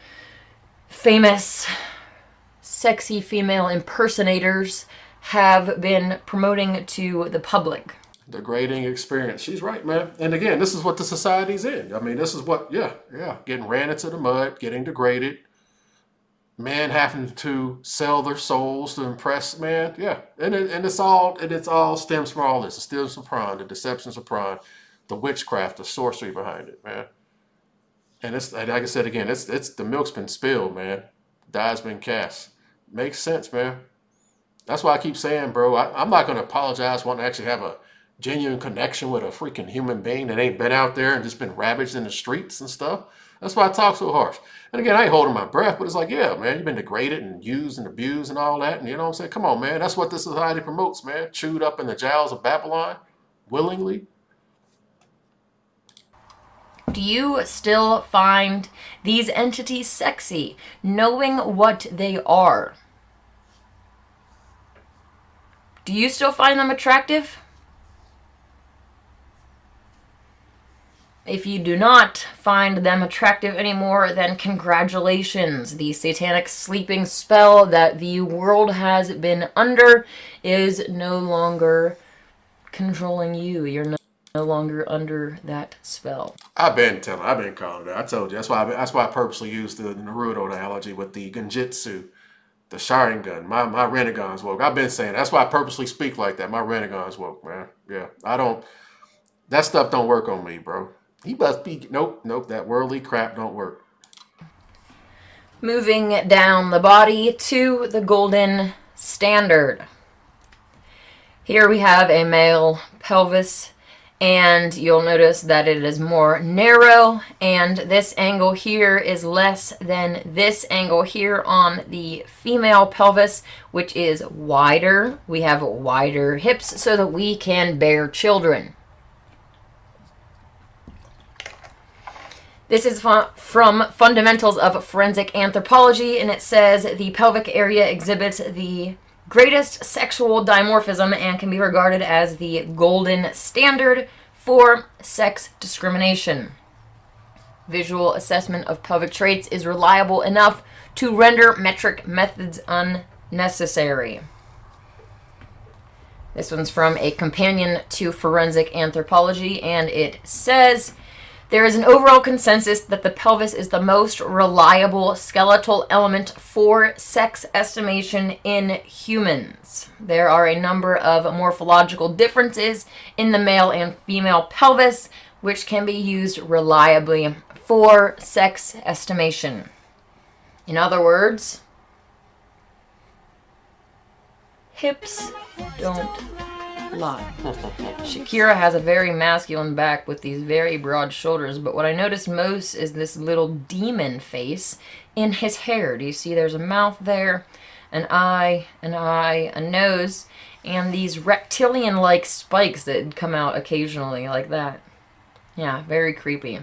Speaker 3: famous sexy female impersonators have been promoting to the public.
Speaker 1: Degrading experience. She's right, man. And again, this is what the society's in. I mean, this is what, yeah, yeah. Getting ran into the mud, getting degraded. Men having to sell their souls to impress, man. Yeah. And it, and it's all, and it's all stems from all this. It stems from porn, the deceptions of porn, the witchcraft, the sorcery behind it, man. And it's, like I said again, it's, it's, the milk's been spilled, man. Die's been cast. Makes sense, man. That's why I keep saying, bro, I, I'm not going to apologize wanting to actually have a genuine connection with a freaking human being that ain't been out there and just been ravaged in the streets and stuff. That's why I talk so harsh. And again, I ain't holding my breath, but it's like, yeah, man, you've been degraded and used and abused and all that. And you know what I'm saying? Come on, man. That's what this society promotes, man. Chewed up in the jowls of Babylon, willingly.
Speaker 3: Do you still find these entities sexy, knowing what they are? Do you still find them attractive? If you do not find them attractive anymore, then congratulations. The satanic sleeping spell that the world has been under is no longer controlling you. You're no, no longer under that spell.
Speaker 1: I've been telling, I've been calling it. I told you. That's why I, that's why I purposely used the Naruto analogy with the Genjutsu, the Sharingan. My, my Renegon's woke. I've been saying, that's why I purposely speak like that. My Renegon's woke, man. Yeah, I don't, that stuff don't work on me, bro. He must be, nope, nope, that worldly crap don't work.
Speaker 3: Moving down the body to the golden standard. Here we have a male pelvis, and you'll notice that it is more narrow, and this angle here is less than this angle here on the female pelvis, which is wider. We have wider hips so that we can bear children. This is from Fundamentals of Forensic Anthropology, and it says the pelvic area exhibits the greatest sexual dimorphism and can be regarded as the golden standard for sex discrimination. Visual assessment of pelvic traits is reliable enough to render metric methods unnecessary. This one's from a companion to Forensic Anthropology, and it says, there is an overall consensus that the pelvis is the most reliable skeletal element for sex estimation in humans. There are a number of morphological differences in the male and female pelvis, which can be used reliably for sex estimation. In other words, hips don't lie. Shakira has a very masculine back with these very broad shoulders, but what I noticed most is this little demon face in his hair. Do you see there's a mouth there, an eye, an eye, a nose, and these reptilian-like spikes that come out occasionally like that. Yeah, very creepy.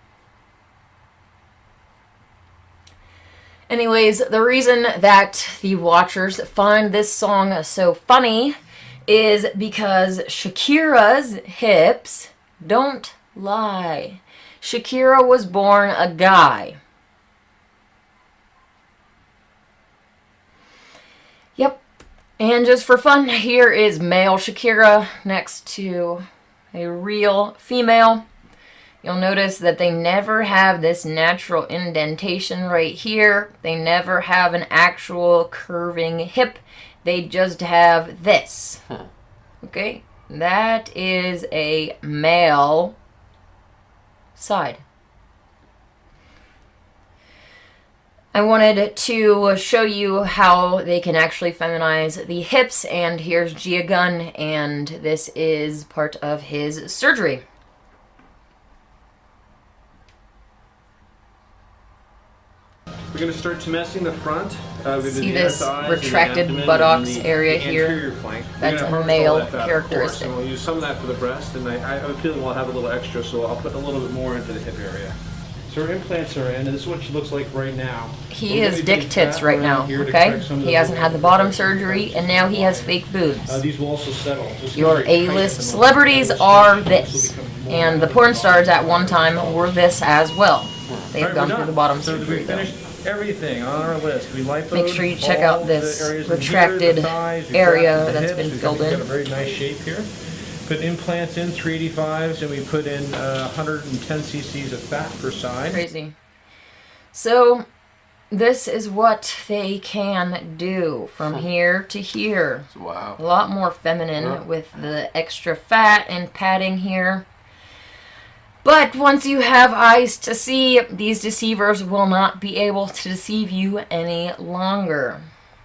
Speaker 3: Anyways, the reason that the watchers find this song so funny is because Shakira's hips don't lie. Shakira was born a guy. Yep. And just for fun, here is male Shakira next to a real female. You'll notice that they never have this natural indentation right here. They never have an actual curving hip. They just have this.
Speaker 1: Huh.
Speaker 3: Okay? That is a male side. I wanted to show you how they can actually feminize the hips, and here's Gia Gunn, and this is part of his surgery.
Speaker 9: We're going to start tumescing the front. Uh,
Speaker 3: See this retracted buttocks area here? That's a male characteristic.
Speaker 9: And we'll use some of that for the breast, and I, I have a feeling we'll have a little extra, so I'll put a little bit more into the hip area. So our implants are in, and this is what she looks like right now.
Speaker 3: He is dick tits right now, okay? He hasn't had the bottom surgery, and now he has fake boobs.
Speaker 9: Uh, these will also settle.
Speaker 3: Your A-list celebrities are this, and the porn stars at one time were this as well. They've
Speaker 9: right,
Speaker 3: gone through the bottom
Speaker 9: so
Speaker 3: surgery,
Speaker 9: we finished
Speaker 3: though.
Speaker 9: Everything on our list. We lipoed
Speaker 3: Make sure you check
Speaker 9: all
Speaker 3: out this
Speaker 9: the areas
Speaker 3: retracted
Speaker 9: here, the thighs, we've
Speaker 3: area
Speaker 9: got the
Speaker 3: that's
Speaker 9: hips,
Speaker 3: been
Speaker 9: we've
Speaker 3: filled
Speaker 9: got,
Speaker 3: in.
Speaker 9: We've got a very nice shape here. Put implants in, three eighty-fives, and we put in uh, one hundred ten c c's of fat per side.
Speaker 3: Crazy. So, this is what they can do from here to here.
Speaker 1: Wow.
Speaker 3: A lot more feminine
Speaker 1: Yeah.
Speaker 3: with the extra fat and padding here. But once you have eyes to see, these deceivers will not be able to deceive you any longer.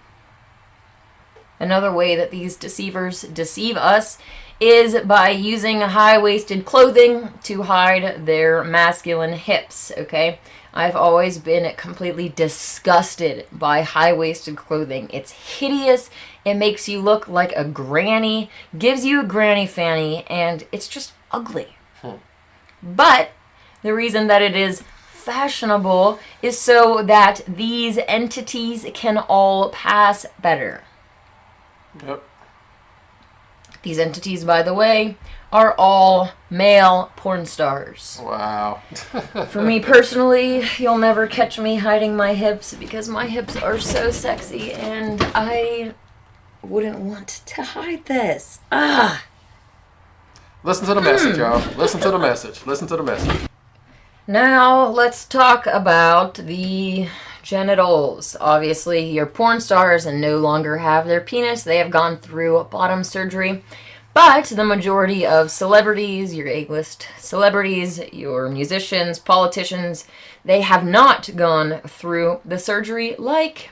Speaker 3: Another way that these deceivers deceive us is by using high-waisted clothing to hide their masculine hips, okay? I've always been completely disgusted by high-waisted clothing. It's hideous, it makes you look like a granny, gives you a granny fanny, and it's just ugly.
Speaker 1: Hmm.
Speaker 3: But the reason that it is fashionable is so that these entities can all pass better.
Speaker 1: Yep.
Speaker 3: These entities, by the way, are all male porn stars.
Speaker 1: Wow.
Speaker 3: For me personally, you'll never catch me hiding my hips because my hips are so sexy and I wouldn't want to hide this. Ah!
Speaker 1: Listen to the message, y'all. Listen to the message. Listen to the message.
Speaker 3: Now, let's talk about the genitals. Obviously, your porn stars no longer have their penis. They have gone through bottom surgery. But the majority of celebrities, your A-list celebrities, your musicians, politicians, they have not gone through the surgery like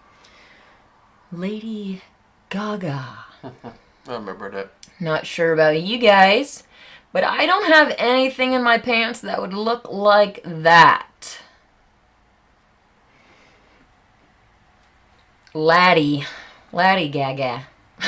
Speaker 3: Lady Gaga.
Speaker 1: I remember that.
Speaker 3: Not sure about you guys, but I don't have anything in my pants that would look like that. Laddie. Laddie Gaga.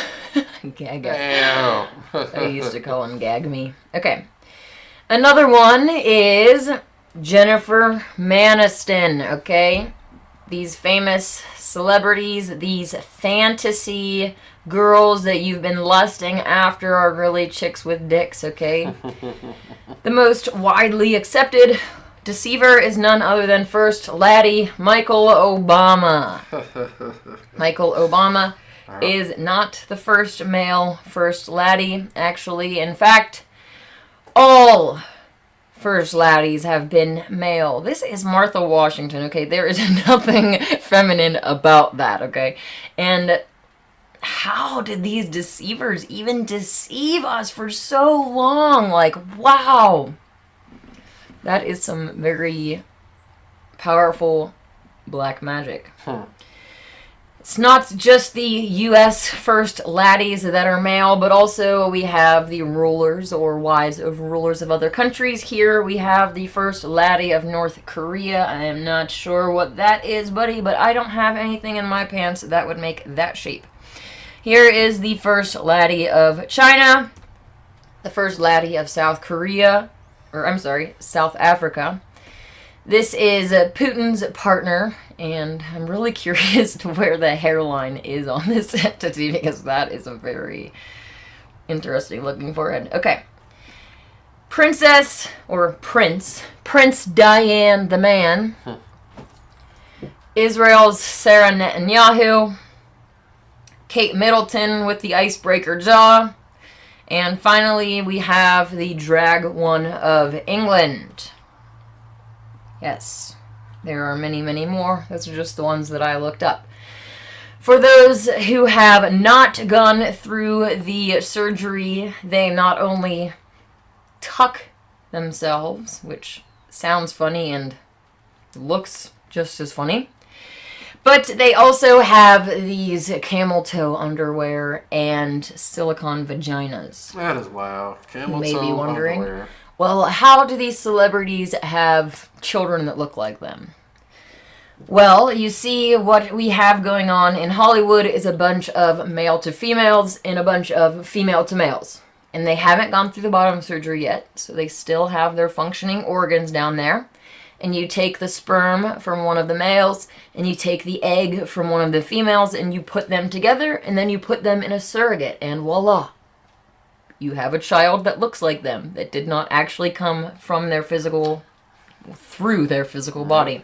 Speaker 3: Gaga. I used to call him Gag Me. Okay. Another one is Jennifer Aniston, okay? These famous celebrities, these fantasy girls that you've been lusting after are really chicks with dicks, okay? The most widely accepted deceiver is none other than First Laddie Michael Obama. Michael Obama is not the first male First Laddie, actually. In fact, all First Laddies have been male. This is Martha Washington, okay? There is nothing feminine about that, okay? And how did these deceivers even deceive us for so long? Like, wow. That is some very powerful black magic.
Speaker 1: Hmm.
Speaker 3: It's not just the U S First Laddies that are male, but also we have the rulers or wives of rulers of other countries. Here we have the First Laddie of North Korea. I am not sure what that is, buddy, but I don't have anything in my pants that would make that shape. Here is the First Laddie of China, the First Laddie of South Korea, or I'm sorry, South Africa. This is uh, Putin's partner, and I'm really curious to where the hairline is on this entity because that is a very interesting looking forehead. Okay. Princess, or Prince, Prince Diane the man, Israel's Sarah Netanyahu, Kate Middleton with the icebreaker jaw. And finally, we have the drag one of England. Yes, there are many, many more. Those are just the ones that I looked up. For those who have not gone through the surgery, they not only tuck themselves, which sounds funny and looks just as funny, but they also have these camel toe underwear and silicone vaginas.
Speaker 1: That is wow. Camel
Speaker 3: You may
Speaker 1: toe
Speaker 3: be wondering,
Speaker 1: underwear.
Speaker 3: well, how do these celebrities have children that look like them? Well, you see, what we have going on in Hollywood is a bunch of male to females and a bunch of female to males. And they haven't gone through the bottom surgery yet, so they still have their functioning organs down there. And you take the sperm from one of the males, and you take the egg from one of the females, and you put them together, and then you put them in a surrogate, and voila. You have a child that looks like them, that did not actually come from their physical, through their physical body.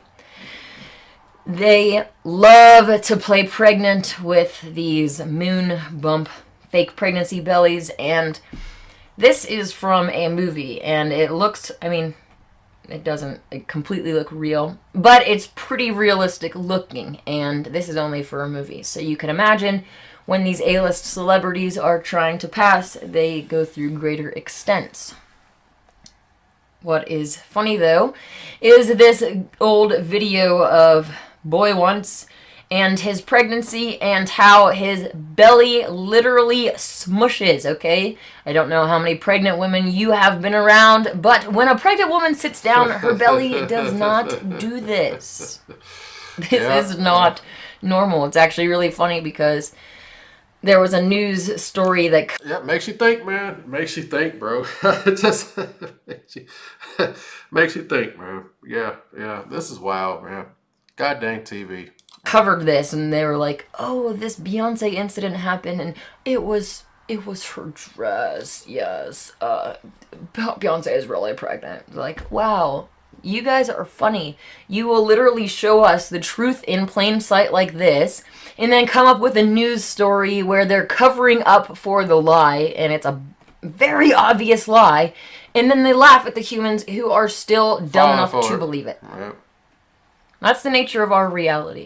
Speaker 3: They love to play pregnant with these moon bump fake pregnancy bellies, and this is from a movie, and it looks, I mean, it doesn't completely look real, but it's pretty realistic looking, and this is only for a movie. So you can imagine when these A-list celebrities are trying to pass, they go through greater extents. What is funny, though, is this old video of Boy Once and his pregnancy and how his belly literally smushes, okay? I don't know how many pregnant women you have been around, but when a pregnant woman sits down, her belly does not do this. This
Speaker 1: Yeah.
Speaker 3: is not normal. It's actually really funny because there was a news story that...
Speaker 1: Yeah, makes you think, man. Makes you think, bro. It just makes you, makes you think, man. Yeah, yeah. This is wild, man. God dang T V.
Speaker 3: covered this, and they were like, oh, this Beyonce incident happened, and it was it was her dress. Yes, uh, Beyonce is really pregnant. Like, wow, you guys are funny. You will literally show us the truth in plain sight like this, and then come up with a news story where they're covering up for the lie, and it's a very obvious lie, and then they laugh at the humans who are still dumb
Speaker 1: Falling
Speaker 3: enough
Speaker 1: for
Speaker 3: to
Speaker 1: it.
Speaker 3: believe it.
Speaker 1: Right.
Speaker 3: That's the nature of our reality.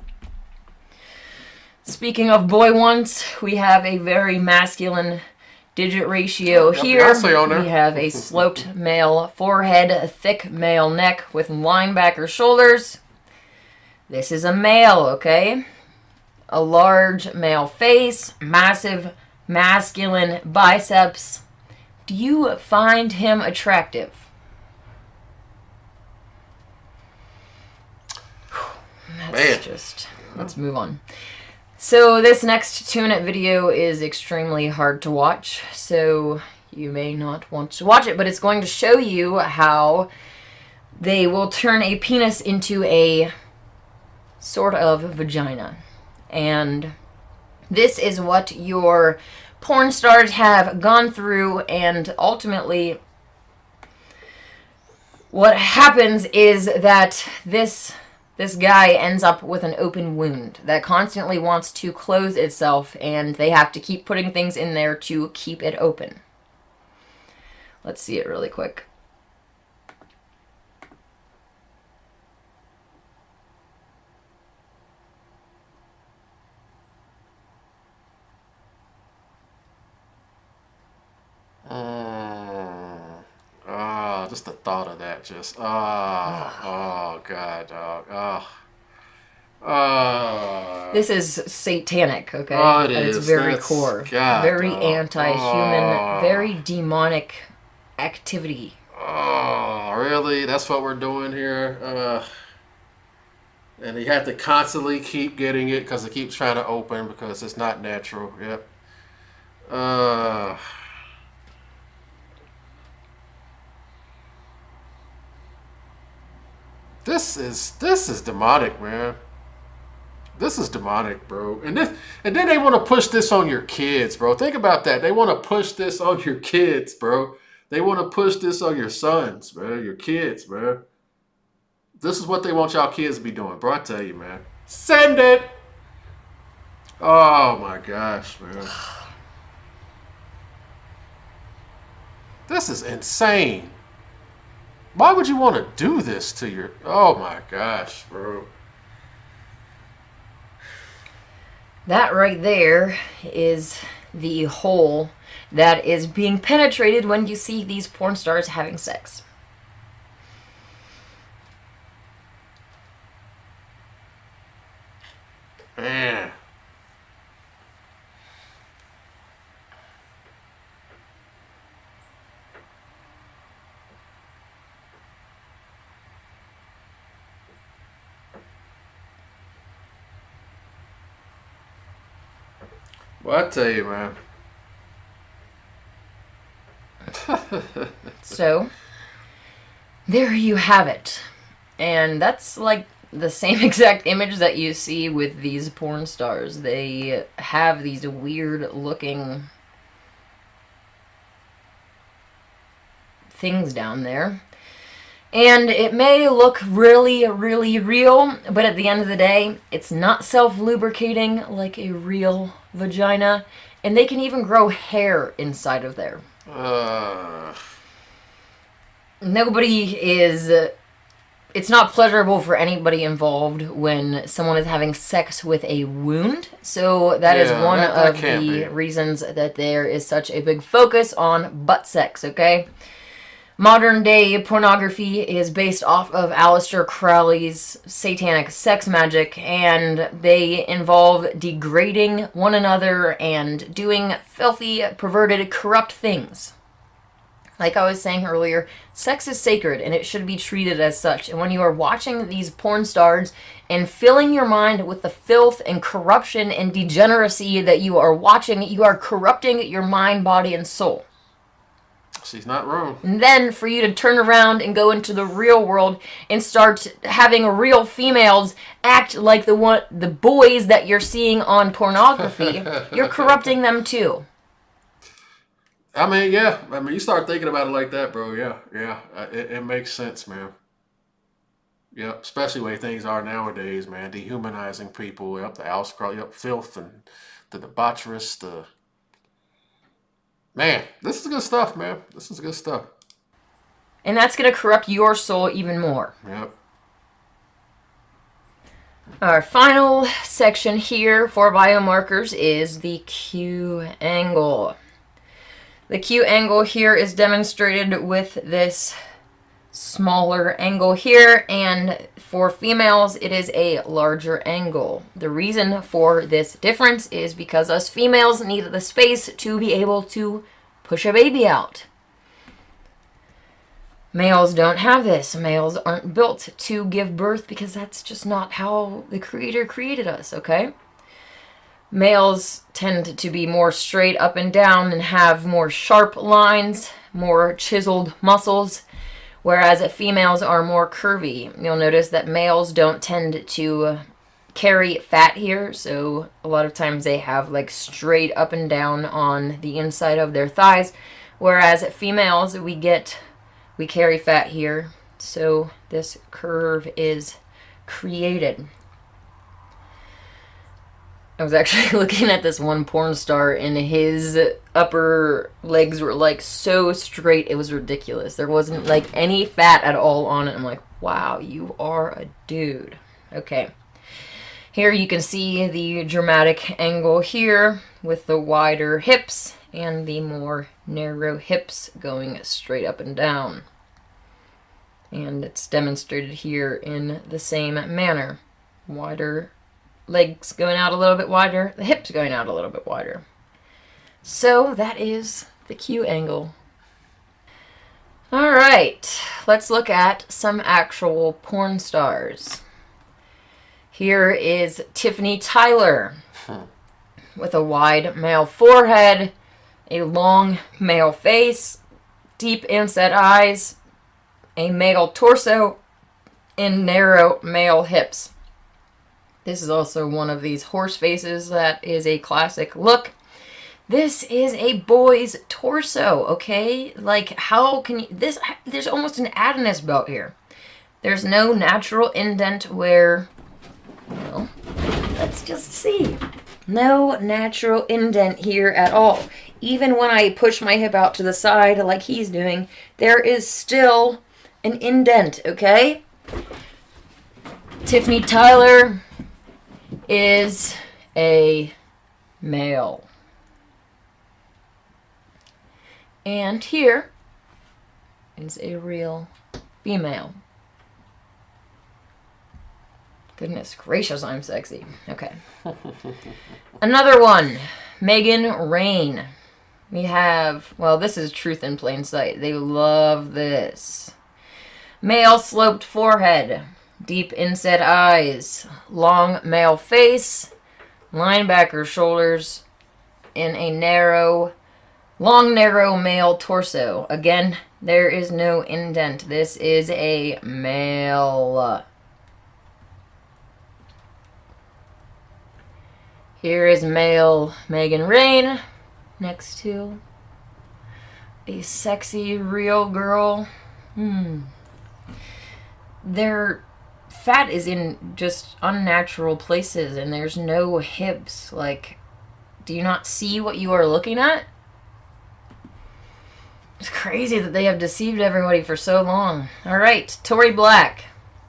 Speaker 3: Speaking of boy once, we have a very masculine digit ratio
Speaker 1: Yep,
Speaker 3: here.
Speaker 1: Beyonce on there.
Speaker 3: We have a sloped male forehead, a thick male neck with linebacker shoulders. This is a male, okay? A large male face, massive masculine biceps. Do you find him attractive? That's
Speaker 1: Man.
Speaker 3: just, let's move on. So this next two-minute video is extremely hard to watch, so you may not want to watch it, but it's going to show you how they will turn a penis into a sort of vagina. And this is what your porn stars have gone through, and ultimately what happens is that this this guy ends up with an open wound that constantly wants to close itself, and they have to keep putting things in there to keep it open. Let's see it really quick.
Speaker 1: Mm. Ah, just the thought of that, just ah, oh god, dog, ah, ah.
Speaker 3: This is satanic, okay?
Speaker 1: Oh, it
Speaker 3: At its
Speaker 1: is.
Speaker 3: very
Speaker 1: That's-
Speaker 3: core.
Speaker 1: God,
Speaker 3: very
Speaker 1: dog.
Speaker 3: anti-human,
Speaker 1: Oh.
Speaker 3: very demonic activity.
Speaker 1: Oh, really? That's what we're doing here? Uh, and you have to constantly keep getting it because it keeps trying to open because it's not natural. Yep. Uh, this is this is demonic, man. This is demonic, bro. And this, and then they want to push this on your kids, bro. Think about that. They want to push this on your kids, bro. They want to push this on your sons, man. Your kids, man. This is what they want y'all kids to be doing, bro. I tell you, man. Send it. Oh my gosh, man. This is insane. Why would you want to do this to your... Oh my gosh, bro.
Speaker 3: That right there is the hole that is being penetrated when you see these porn stars having sex.
Speaker 1: Man. Well, I tell you, man.
Speaker 3: So, there you have it. And that's like the same exact image that you see with these porn stars. They have these weird looking things down there. And it may look really, really real, but at the end of the day, it's not self-lubricating like a real vagina. And they can even grow hair inside of there.
Speaker 1: Uh...
Speaker 3: Nobody is... Uh, it's not pleasurable for anybody involved when someone is having sex with a wound. So that
Speaker 1: Yeah,
Speaker 3: is one
Speaker 1: that- that
Speaker 3: of
Speaker 1: can't
Speaker 3: the
Speaker 1: be.
Speaker 3: reasons that there is such a big focus on butt sex, okay? Modern day pornography is based off of Aleister Crowley's satanic sex magic, and they involve degrading one another and doing filthy, perverted, corrupt things. Like I was saying earlier, sex is sacred and it should be treated as such. And when you are watching these porn stars and filling your mind with the filth and corruption and degeneracy that you are watching, you are corrupting your mind, body, and soul.
Speaker 1: She's not wrong.
Speaker 3: And then for you to turn around and go into the real world and start having real females act like the one, the boys that you're seeing on pornography, you're corrupting them too.
Speaker 1: I mean, yeah. I mean, you start thinking about it like that, bro. Yeah, yeah. Uh, It, it makes sense, man. Yep. Especially the way things are nowadays, man. Dehumanizing people. Yep. The Aleister, yep. Filth and the debaucherous. The man. This is good stuff, man. This is good stuff.
Speaker 3: And that's going to corrupt your soul even more.
Speaker 1: Yep.
Speaker 3: Our final section here for biomarkers is the Q angle. The Q angle here is demonstrated with this smaller angle here, and for females it is a larger angle. The reason for this difference is because us females need the space to be able to push a baby out. Males don't have this. Males aren't built to give birth because that's just not how the Creator created us, okay? Males tend to be more straight up and down and have more sharp lines, more chiseled muscles, whereas females are more curvy. You'll notice that males don't tend to carry fat here, so a lot of times they have like straight up and down on the inside of their thighs, whereas females, we get, we carry fat here, so this curve is created. I was actually looking at this one porn star and his upper legs were like so straight, it was ridiculous. There wasn't like any fat at all on it. I'm like, wow, you are a dude. Okay. Here you can see the dramatic angle here with the wider hips and the more narrow hips going straight up and down. And it's demonstrated here in the same manner. Wider legs going out a little bit wider, the hips going out a little bit wider. So that is the Q angle. Alright, let's look at some actual porn stars. Here is Tiffany Tyler with a wide male forehead, a long male face, deep inset eyes, a male torso, and narrow male hips. This is also one of these horse faces that is a classic look. This is a boy's torso, okay? Like, how can you... This, there's almost an Adonis belt here. There's no natural indent where... Well, let's just see. No natural indent here at all. Even when I push my hip out to the side like he's doing, there is still an indent, okay? Tiffany Tyler is a male. And here is a real female. Goodness gracious, I'm sexy. Okay. Another one. Megan Rain. We have, well, this is Truth in Plain Sight. They love this. Male sloped forehead. Deep inset eyes. Long male face. Linebacker shoulders. In a narrow, long narrow male torso. Again, there is no indent. This is a male. Here is male Megan Rain next to a sexy real girl. Hmm. Their fat is in just unnatural places and there's no hips. Like, do you not see what you are looking at? It's crazy that they have deceived everybody for so long. Alright, Tori Black.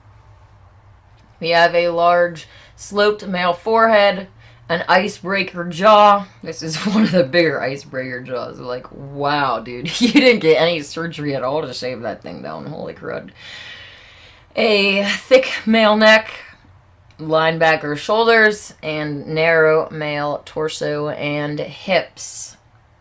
Speaker 3: We have a large sloped male forehead. An icebreaker jaw. This is one of the bigger icebreaker jaws. Like, wow, dude. You didn't get any surgery at all to shave that thing down. Holy crud. A thick male neck. Linebacker shoulders. And narrow male torso and hips.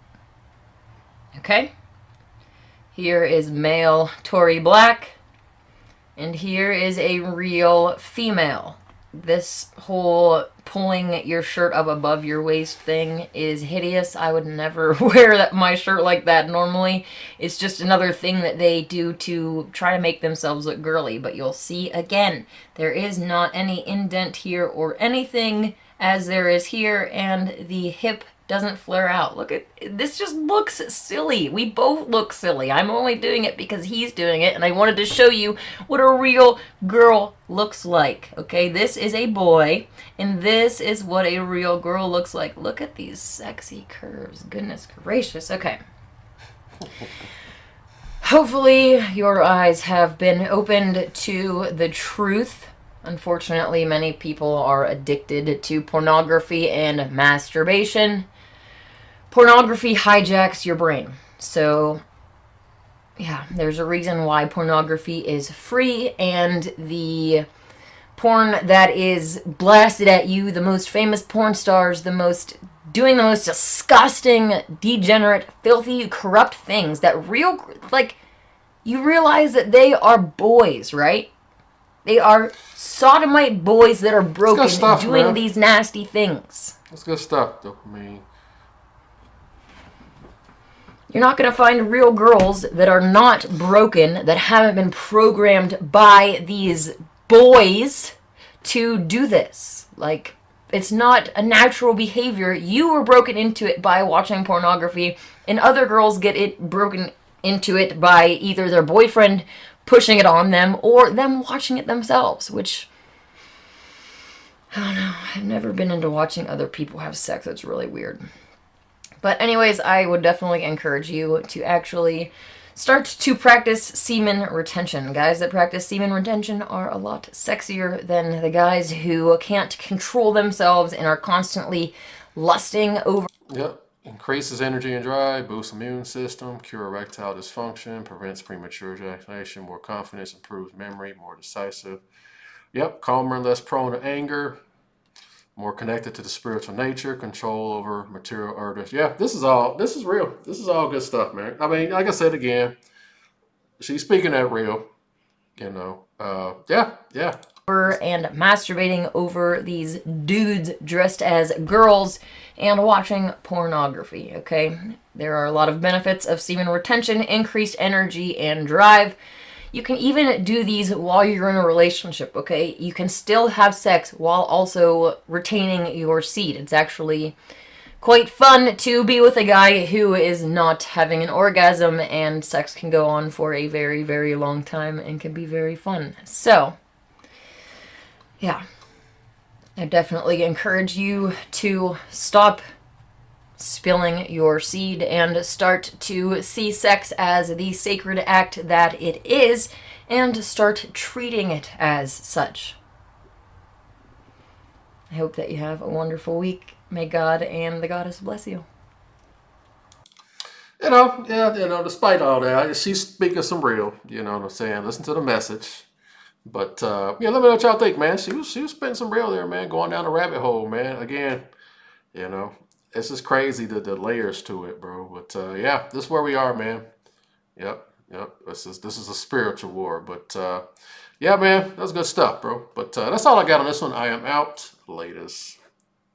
Speaker 3: Okay. Here is male Tori Black. And here is a real female. This whole pulling your shirt up above your waist thing is hideous. I would never wear that my shirt like that normally. It's just another thing that they do to try to make themselves look girly. But you'll see again, there is not any indent here or anything as there is here, and the hip doesn't flare out. Look at this, just looks silly. We both look silly. I'm only doing it because he's doing it, and I wanted to show you what a real girl looks like. Okay, this is a boy, and this is what a real girl looks like. Look at these sexy curves. Goodness gracious. Okay. Hopefully your eyes have been opened to the truth. Unfortunately, many people are addicted to pornography and masturbation. Pornography hijacks your brain. So, yeah, there's a reason why pornography is free, and the porn that is blasted at you, the most famous porn stars, the most doing the most disgusting, degenerate, filthy, corrupt things that real, like, you realize that they are boys, right? They are sodomite boys that are broken
Speaker 1: stuff,
Speaker 3: doing
Speaker 1: man.
Speaker 3: these nasty things.
Speaker 1: That's good stuff, dopamine.
Speaker 3: You're not going to find real girls that are not broken, that haven't been programmed by these boys to do this. Like, it's not a natural behavior. You were broken into it by watching pornography, and other girls get it broken into it by either their boyfriend pushing it on them or them watching it themselves, which, I don't know, I've never been into watching other people have sex. It's really weird. But anyways, I would definitely encourage you to actually start to practice semen retention. Guys that practice semen retention are a lot sexier than the guys who can't control themselves and are constantly lusting over.
Speaker 1: Yep. Increases energy and drive, boosts immune system, cure erectile dysfunction, prevents premature ejaculation, more confidence, improves memory, more decisive. Yep, calmer, less prone to anger, more connected to the spiritual nature, control over material urges. Yeah, this is all, this is real. This is all good stuff, man. I mean, like I said again, she's speaking that real, you know. Uh, yeah, yeah.
Speaker 3: And masturbating over these dudes dressed as girls and watching pornography, okay? There are a lot of benefits of semen retention, increased energy and drive. You can even do these while you're in a relationship, okay? You can still have sex while also retaining your seed. It's actually quite fun to be with a guy who is not having an orgasm, and sex can go on for a very, very long time and can be very fun. So, yeah. I definitely encourage you to stop spilling your seed and start to see sex as the sacred act that it is, and start treating it as such. I hope that you have a wonderful week. May God and the goddess bless you.
Speaker 1: You know, yeah, you know, despite all that, she's speaking some real, you know what I'm saying? Listen to the message. But, uh, yeah, let me know what y'all think, man. She was, she was spitting some real there, man, going down the rabbit hole, man. Again, you know, it's just crazy, the, the layers to it, bro. But, uh, yeah, this is where we are, man. Yep, yep. This is, this is a spiritual war. But, uh, yeah, man, that's good stuff, bro. But uh, that's all I got on this one. I am out. Latest.